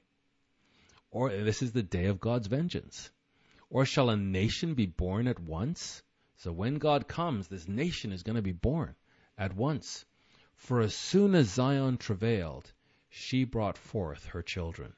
Or this is the day of God's vengeance. Or shall a nation be born at once? So when God comes, this nation is going to be born at once. For as soon as Zion travailed, she brought forth her children.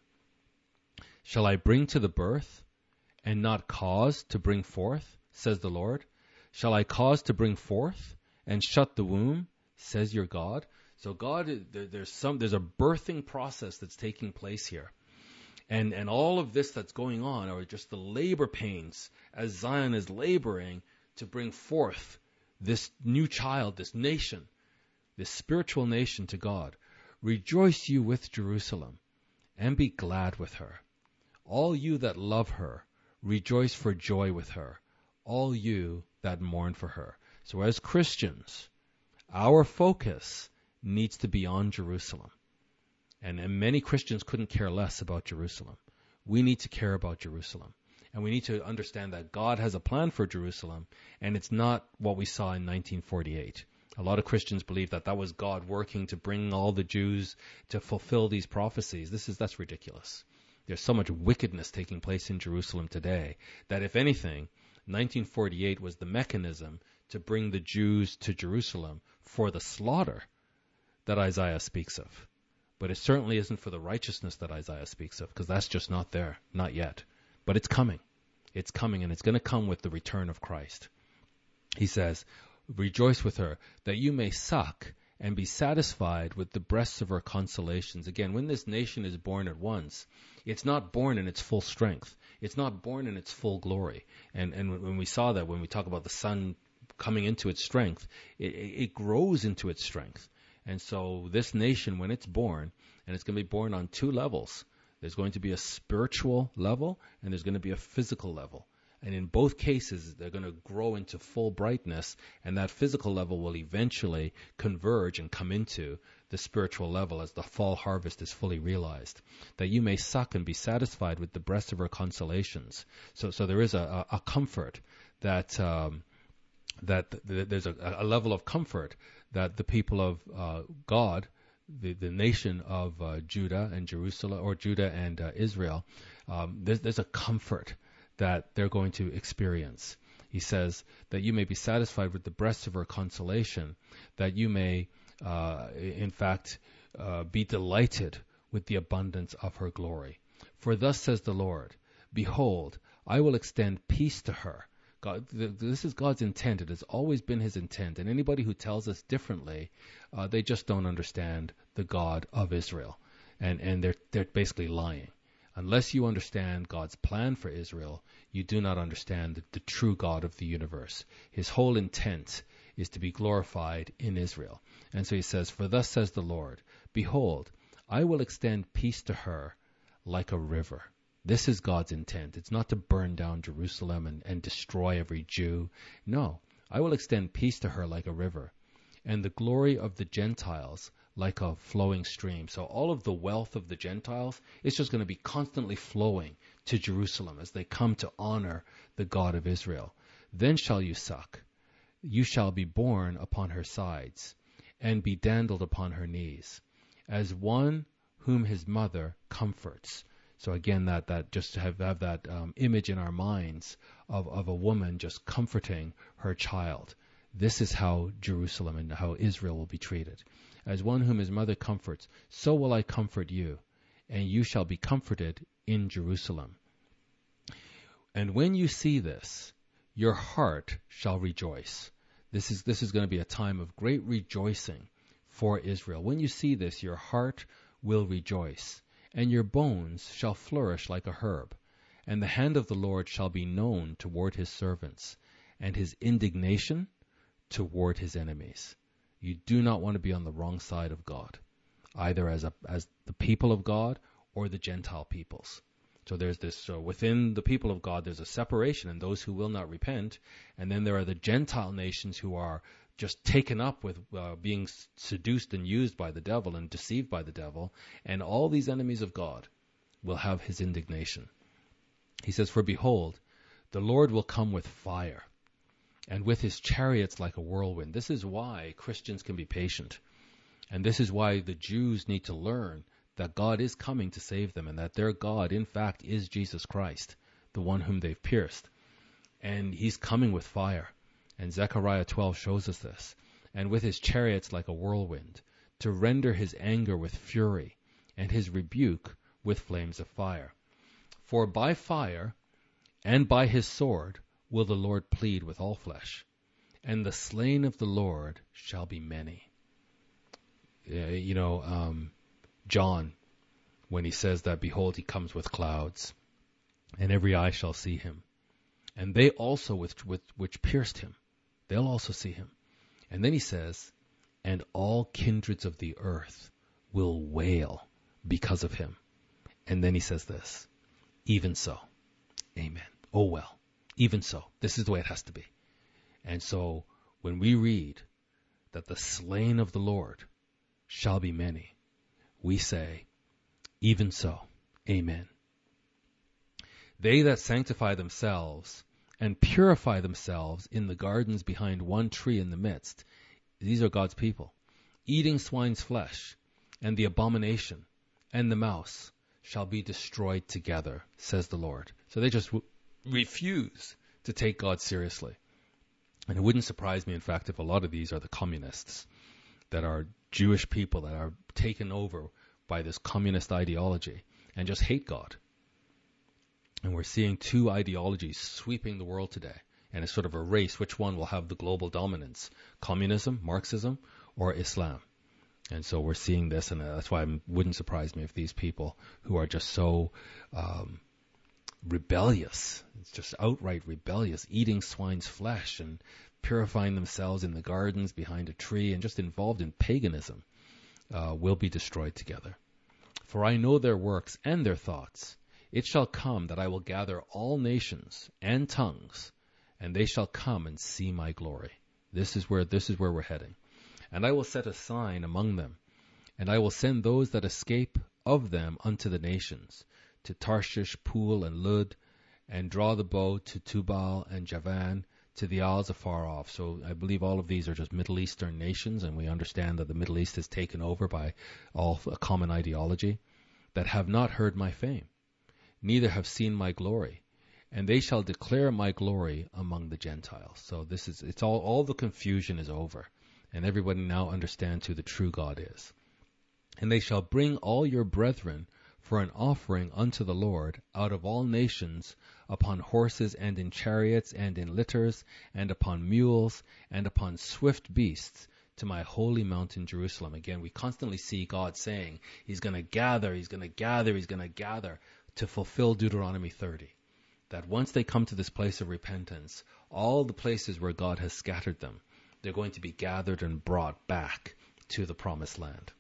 Shall I bring to the birth and not cause to bring forth, says the Lord? Shall I cause to bring forth and shut the womb, says your God? So God, there, there's some, there's a birthing process that's taking place here. And and all of this that's going on are just the labor pains as Zion is laboring to bring forth this new child, this nation, this spiritual nation to God. Rejoice you with Jerusalem, and be glad with her. All you that love her, rejoice for joy with her. All you that mourn for her. So as Christians, our focus needs to be on Jerusalem. And, and many Christians couldn't care less about Jerusalem. We need to care about Jerusalem. And we need to understand that God has a plan for Jerusalem, and it's not what we saw in nineteen forty-eight. A lot of Christians believe that that was God working to bring all the Jews to fulfill these prophecies. This is that's ridiculous. There's so much wickedness taking place in Jerusalem today that, if anything, nineteen forty-eight was the mechanism to bring the Jews to Jerusalem for the slaughter that Isaiah speaks of. But it certainly isn't for the righteousness that Isaiah speaks of, because that's just not there, not yet. But it's coming. It's coming, and it's going to come with the return of Christ. He says, rejoice with her, that you may suck and be satisfied with the breasts of her consolations. Again, when this nation is born at once, it's not born in its full strength. It's not born in its full glory. And and when we saw that, when we talk about the sun coming into its strength, it, it grows into its strength. And so this nation, when it's born, and it's going to be born on two levels, there's going to be a spiritual level and there's going to be a physical level. And in both cases, they're going to grow into full brightness, and that physical level will eventually converge and come into the spiritual level as the fall harvest is fully realized. That you may suck and be satisfied with the breast of her consolations. So, so there is a, a, a comfort that um, that th- there's a, a level of comfort that the people of uh, God, the, the nation of uh, Judah and Jerusalem, or Judah and uh, Israel, um, there's, there's a comfort that they're going to experience. He says that you may be satisfied with the breast of her consolation, that you may, uh, in fact, uh, be delighted with the abundance of her glory. For thus says the Lord, behold, I will extend peace to her. God, th- this is God's intent. It has always been his intent. And anybody who tells us differently, uh, they just don't understand the God of Israel. And, and they're, they're basically lying. Unless you understand God's plan for Israel, you do not understand the, the true God of the universe. His whole intent is to be glorified in Israel. And so he says, for thus says the Lord, behold, I will extend peace to her like a river. This is God's intent. It's not to burn down Jerusalem and, and destroy every Jew. No, I will extend peace to her like a river, and the glory of the Gentiles like a flowing stream. So all of the wealth of the Gentiles is just going to be constantly flowing to Jerusalem as they come to honor the God of Israel. Then shall you suck. You shall be borne upon her sides, and be dandled upon her knees, as one whom his mother comforts. So again, that, that just to have, have that um, image in our minds of, of a woman just comforting her child. This is how Jerusalem and how Israel will be treated. As one whom his mother comforts, so will I comfort you, and you shall be comforted in Jerusalem. And when you see this, your heart shall rejoice. This is this is going to be a time of great rejoicing for Israel. When you see this, your heart will rejoice, and your bones shall flourish like a herb. And the hand of the Lord shall be known toward his servants, and his indignation toward his enemies. You do not want to be on the wrong side of God, either as a, as the people of God or the Gentile peoples. So there's this, so within the people of God, there's a separation, and those who will not repent. And then there are the Gentile nations who are just taken up with uh, being seduced and used by the devil and deceived by the devil. And all these enemies of God will have his indignation. He says, for behold, the Lord will come with fire, and with his chariots like a whirlwind. This is why Christians can be patient. And this is why the Jews need to learn that God is coming to save them, and that their God, in fact, is Jesus Christ, the one whom they've pierced. And he's coming with fire. And Zechariah twelve shows us this. And with his chariots like a whirlwind, to render his anger with fury, and his rebuke with flames of fire. For by fire and by his sword will the Lord plead with all flesh, and the slain of the Lord shall be many. Uh, you know, um, John, when he says that, behold, he comes with clouds, and every eye shall see him. And they also which, which, which pierced him, they'll also see him. And then he says, and all kindreds of the earth will wail because of him. And then he says this, even so, amen. Oh well. Even so, this is the way it has to be. And so when we read that the slain of the Lord shall be many, we say, even so, amen. They that sanctify themselves and purify themselves in the gardens behind one tree in the midst, these are God's people, eating swine's flesh, and the abomination and the mouse shall be destroyed together, says the Lord. So they just w- refuse to take God seriously. And it wouldn't surprise me, in fact, if a lot of these are the communists that are Jewish people that are taken over by this communist ideology and just hate God. And we're seeing two ideologies sweeping the world today. And it's sort of a race, which one will have the global dominance, communism, Marxism, or Islam. And so we're seeing this, and that's why it wouldn't surprise me if these people who are just so um, rebellious, it's just outright rebellious, eating swine's flesh and purifying themselves in the gardens behind a tree and just involved in paganism, uh, will be destroyed together. For I know their works and their thoughts. It shall come that I will gather all nations and tongues, and they shall come and see my glory. This is where this is where we're heading. And I will set a sign among them, and I will send those that escape of them unto the nations, to Tarshish, Pool, and Lud, and draw the bow to Tubal and Javan, to the isles afar off. So I believe all of these are just Middle Eastern nations, and we understand that the Middle East is taken over by all a common ideology, that have not heard my fame, neither have seen my glory, and they shall declare my glory among the Gentiles. So this is, it's all, all the confusion is over, and everybody now understands who the true God is. And they shall bring all your brethren for an offering unto the Lord out of all nations, upon horses and in chariots and in litters and upon mules and upon swift beasts, to my holy mountain Jerusalem. Again, we constantly see God saying he's going to gather, he's going to gather, he's going to gather to fulfill Deuteronomy thirty. That once they come to this place of repentance, all the places where God has scattered them, they're going to be gathered and brought back to the promised land.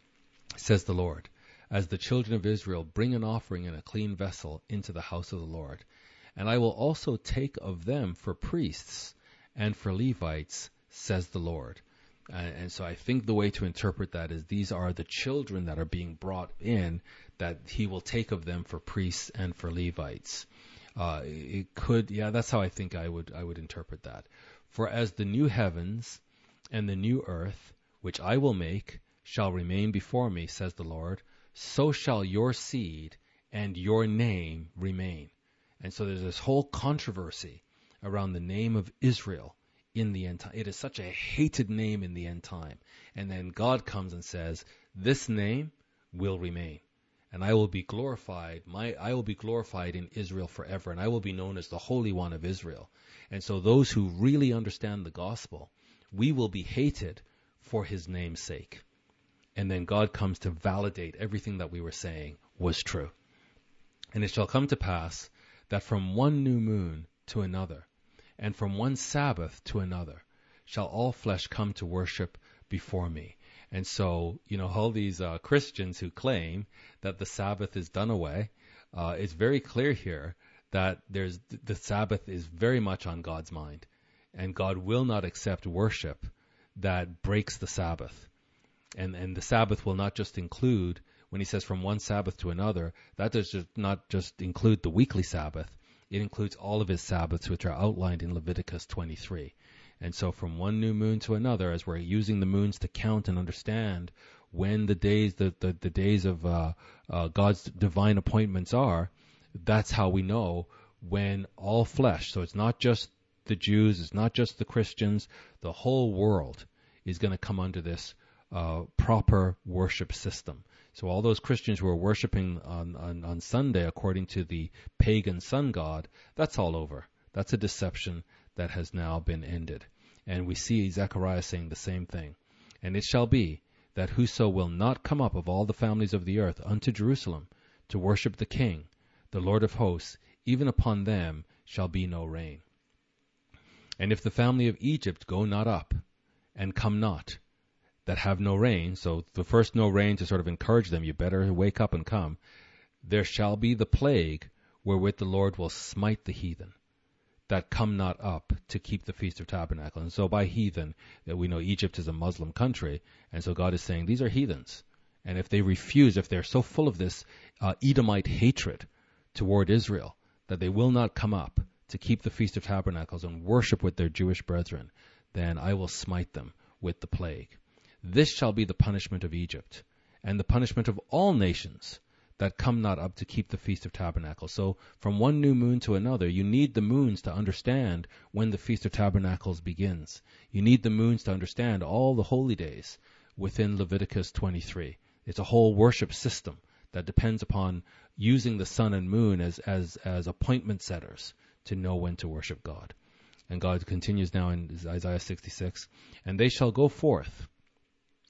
Says the Lord, as the children of Israel bring an offering in a clean vessel into the house of the Lord. And I will also take of them for priests and for Levites, says the Lord. Uh, and so I think the way to interpret that is these are the children that are being brought in, that he will take of them for priests and for Levites. Uh, it could, yeah, that's how I think I would I would interpret that. For as the new heavens and the new earth, which I will make, shall remain before me, says the Lord, so shall your seed and your name remain. And so there's this whole controversy around the name of Israel in the end time. It is such a hated name in the end time. And then God comes and says, this name will remain. And I will be glorified, my I will be glorified in Israel forever, and I will be known as the Holy One of Israel. And so those who really understand the gospel, we will be hated for his name's sake. And then God comes to validate everything that we were saying was true. And it shall come to pass that from one new moon to another, and from one Sabbath to another, shall all flesh come to worship before me. And so, you know, all these uh, Christians who claim that the Sabbath is done away, uh, it's very clear here that there's the Sabbath is very much on God's mind, and God will not accept worship that breaks the Sabbath. And and the Sabbath will not just include, when he says from one Sabbath to another, that does just not just include the weekly Sabbath. It includes all of his Sabbaths, which are outlined in Leviticus twenty-three. And so from one new moon to another, as we're using the moons to count and understand when the days the, the, the days of uh, uh, God's divine appointments are, that's how we know when all flesh, so it's not just the Jews, it's not just the Christians, the whole world is going to come under this uh, proper worship system. So all those Christians who are worshiping on, on, on Sunday according to the pagan sun god, that's all over. That's a deception that has now been ended. And we see Zechariah saying the same thing. And it shall be that whoso will not come up of all the families of the earth unto Jerusalem to worship the King, the Lord of hosts, even upon them shall be no rain. And if the family of Egypt go not up, and come not, that have no rain, so the first no rain to sort of encourage them, you better wake up and come, there shall be the plague wherewith the Lord will smite the heathen, that come not up to keep the Feast of Tabernacles. And so by heathen, we know Egypt is a Muslim country, and so God is saying these are heathens. And if they refuse, if they're so full of this uh, Edomite hatred toward Israel, that they will not come up to keep the Feast of Tabernacles and worship with their Jewish brethren, then I will smite them with the plague. This shall be the punishment of Egypt, and the punishment of all nations that come not up to keep the Feast of Tabernacles. So from one new moon to another, you need the moons to understand when the Feast of Tabernacles begins. You need the moons to understand all the holy days within Leviticus twenty-three. It's a whole worship system that depends upon using the sun and moon as, as, as appointment setters to know when to worship God. And God continues now in Isaiah sixty-six, and they shall go forth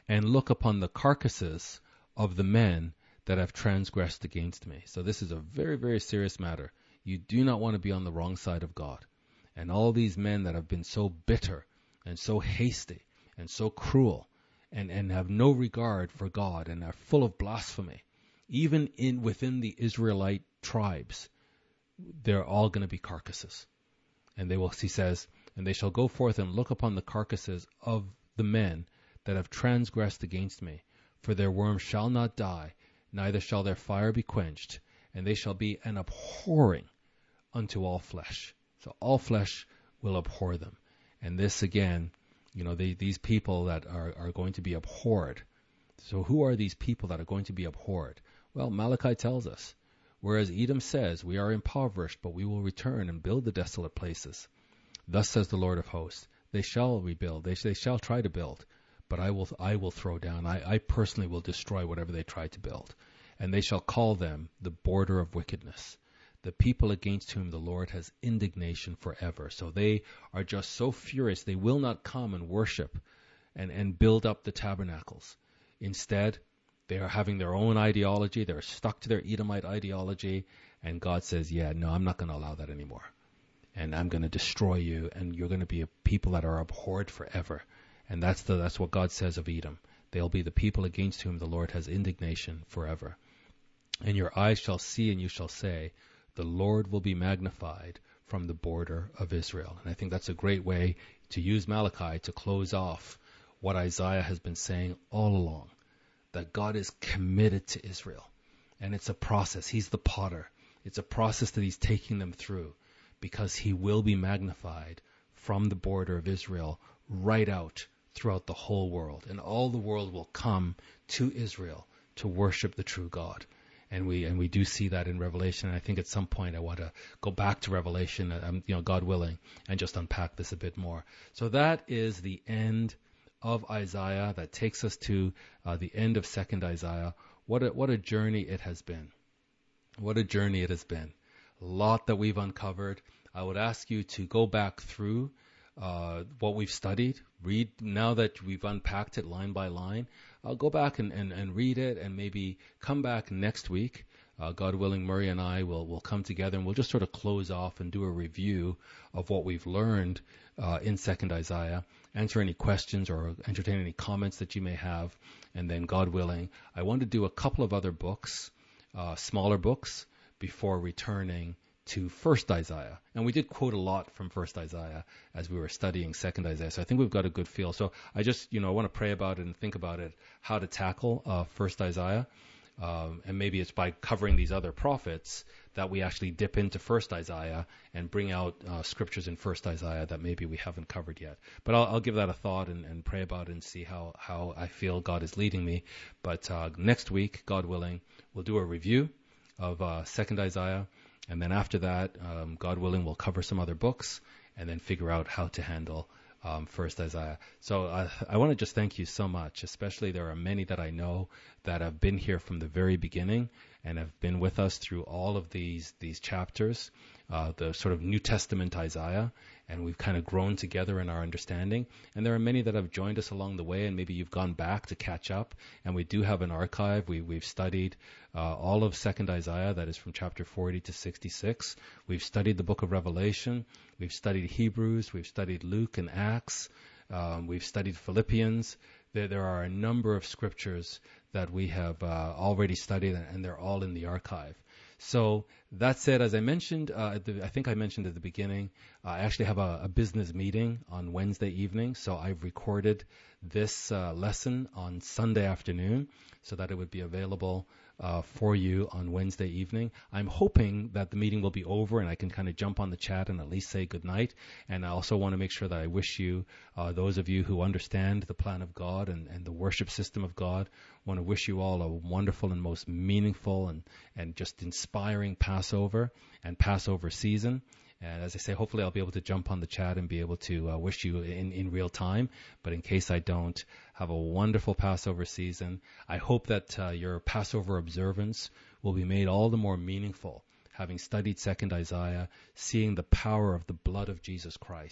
and look upon the carcasses of the men that have transgressed against me. So this is a very, very serious matter. You do not want to be on the wrong side of God. And all these men that have been so bitter and so hasty and so cruel and, and have no regard for God and are full of blasphemy, even in within the Israelite tribes, they're all going to be carcasses. And they will, he says, and they shall go forth and look upon the carcasses of the men that have transgressed against me. For their worm shall not die, neither shall their fire be quenched, and they shall be an abhorring unto all flesh. So all flesh will abhor them. And this again, you know, they, these people that are, are going to be abhorred. So who are these people that are going to be abhorred? Well, Malachi tells us, whereas Edom says, we are impoverished, but we will return and build the desolate places. Thus says the Lord of hosts, they shall rebuild, they, they shall try to build, but I will I will throw down, I, I personally will destroy whatever they try to build. And they shall call them the border of wickedness, the people against whom the Lord has indignation forever. So they are just so furious, they will not come and worship and, and build up the tabernacles. Instead, they are having their own ideology, they're stuck to their Edomite ideology, and God says, yeah, no, I'm not going to allow that anymore. And I'm going to destroy you, and you're going to be a people that are abhorred forever. And that's the that's what God says of Edom. They'll be the people against whom the Lord has indignation forever. And your eyes shall see, and you shall say, the Lord will be magnified from the border of Israel. And I think that's a great way to use Malachi to close off what Isaiah has been saying all along, that God is committed to Israel. And it's a process. He's the potter. It's a process that he's taking them through, because he will be magnified from the border of Israel right out throughout the whole world. And all the world will come to Israel to worship the true God. And we and we do see that in Revelation. And I think at some point I want to go back to Revelation, um, you know, God willing, and just unpack this a bit more. So that is the end of Isaiah. That takes us to uh, the end of Second Isaiah. What a, what a journey it has been. What a journey it has been. A lot that we've uncovered. I would ask you to go back through uh, what we've studied. Read, now that we've unpacked it line by line, I'll go back and, and, and read it, and maybe come back next week. Uh, God willing, Murray and I will, will come together, and we'll just sort of close off and do a review of what we've learned uh, in Second Isaiah, answer any questions or entertain any comments that you may have, and then God willing, I want to do a couple of other books, uh, smaller books, before returning to First Isaiah. And we did quote a lot from First Isaiah as we were studying Second Isaiah. So I think we've got a good feel. So I just, you know, I want to pray about it and think about it, how to tackle uh, First Isaiah. Um, and maybe it's by covering these other prophets that we actually dip into First Isaiah and bring out uh, scriptures in First Isaiah that maybe we haven't covered yet. But I'll, I'll give that a thought and, and pray about it and see how, how I feel God is leading me. But uh, next week, God willing, we'll do a review of uh, Second Isaiah. And then after that, um, God willing, we'll cover some other books and then figure out how to handle um, First Isaiah. So uh, I want to just thank you so much. Especially there are many that I know that have been here from the very beginning and have been with us through all of these these chapters, uh, the sort of New Testament Isaiah, and we've kind of grown together in our understanding. And there are many that have joined us along the way, and maybe you've gone back to catch up. And we do have an archive. We, we've studied uh, all of Second Isaiah, that is from chapter forty to sixty-six. We've studied the book of Revelation. We've studied Hebrews. We've studied Luke and Acts. Um, we've studied Philippians. There, there are a number of scriptures that we have uh, already studied, and they're all in the archive. So that said, as I mentioned, uh, at the, I think I mentioned at the beginning, uh, I actually have a, a business meeting on Wednesday evening. So I've recorded this uh, lesson on Sunday afternoon so that it would be available uh, for you on Wednesday evening. I'm hoping that the meeting will be over and I can kind of jump on the chat and at least say goodnight. And I also want to make sure that I wish you, uh, those of you who understand the plan of God and, and the worship system of God, want to wish you all a wonderful and most meaningful and, and just inspiring Passover and Passover season. And as I say, hopefully I'll be able to jump on the chat and be able to uh, wish you in, in real time. But in case I don't, have a wonderful Passover season. I hope that uh, your Passover observance will be made all the more meaningful, having studied Second Isaiah, seeing the power of the blood of Jesus Christ,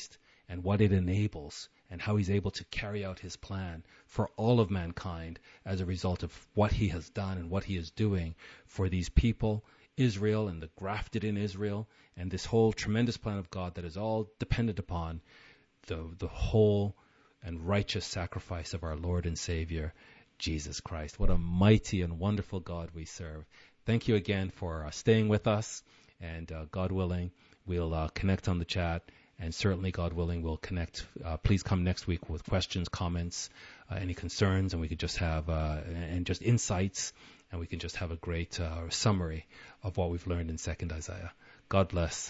and what it enables, and how he's able to carry out his plan for all of mankind as a result of what he has done and what he is doing for these people, Israel and the grafted in Israel, and this whole tremendous plan of God that is all dependent upon the the whole and righteous sacrifice of our Lord and Savior, Jesus Christ. What a mighty and wonderful God we serve. Thank you again for uh, staying with us, and uh, God willing, we'll uh, connect on the chat, and certainly, God willing, we'll connect. Uh, please come next week with questions, comments, uh, any concerns, and we could just have, uh, and just insights, and we can just have a great uh, summary of what we've learned in Second Isaiah. God bless.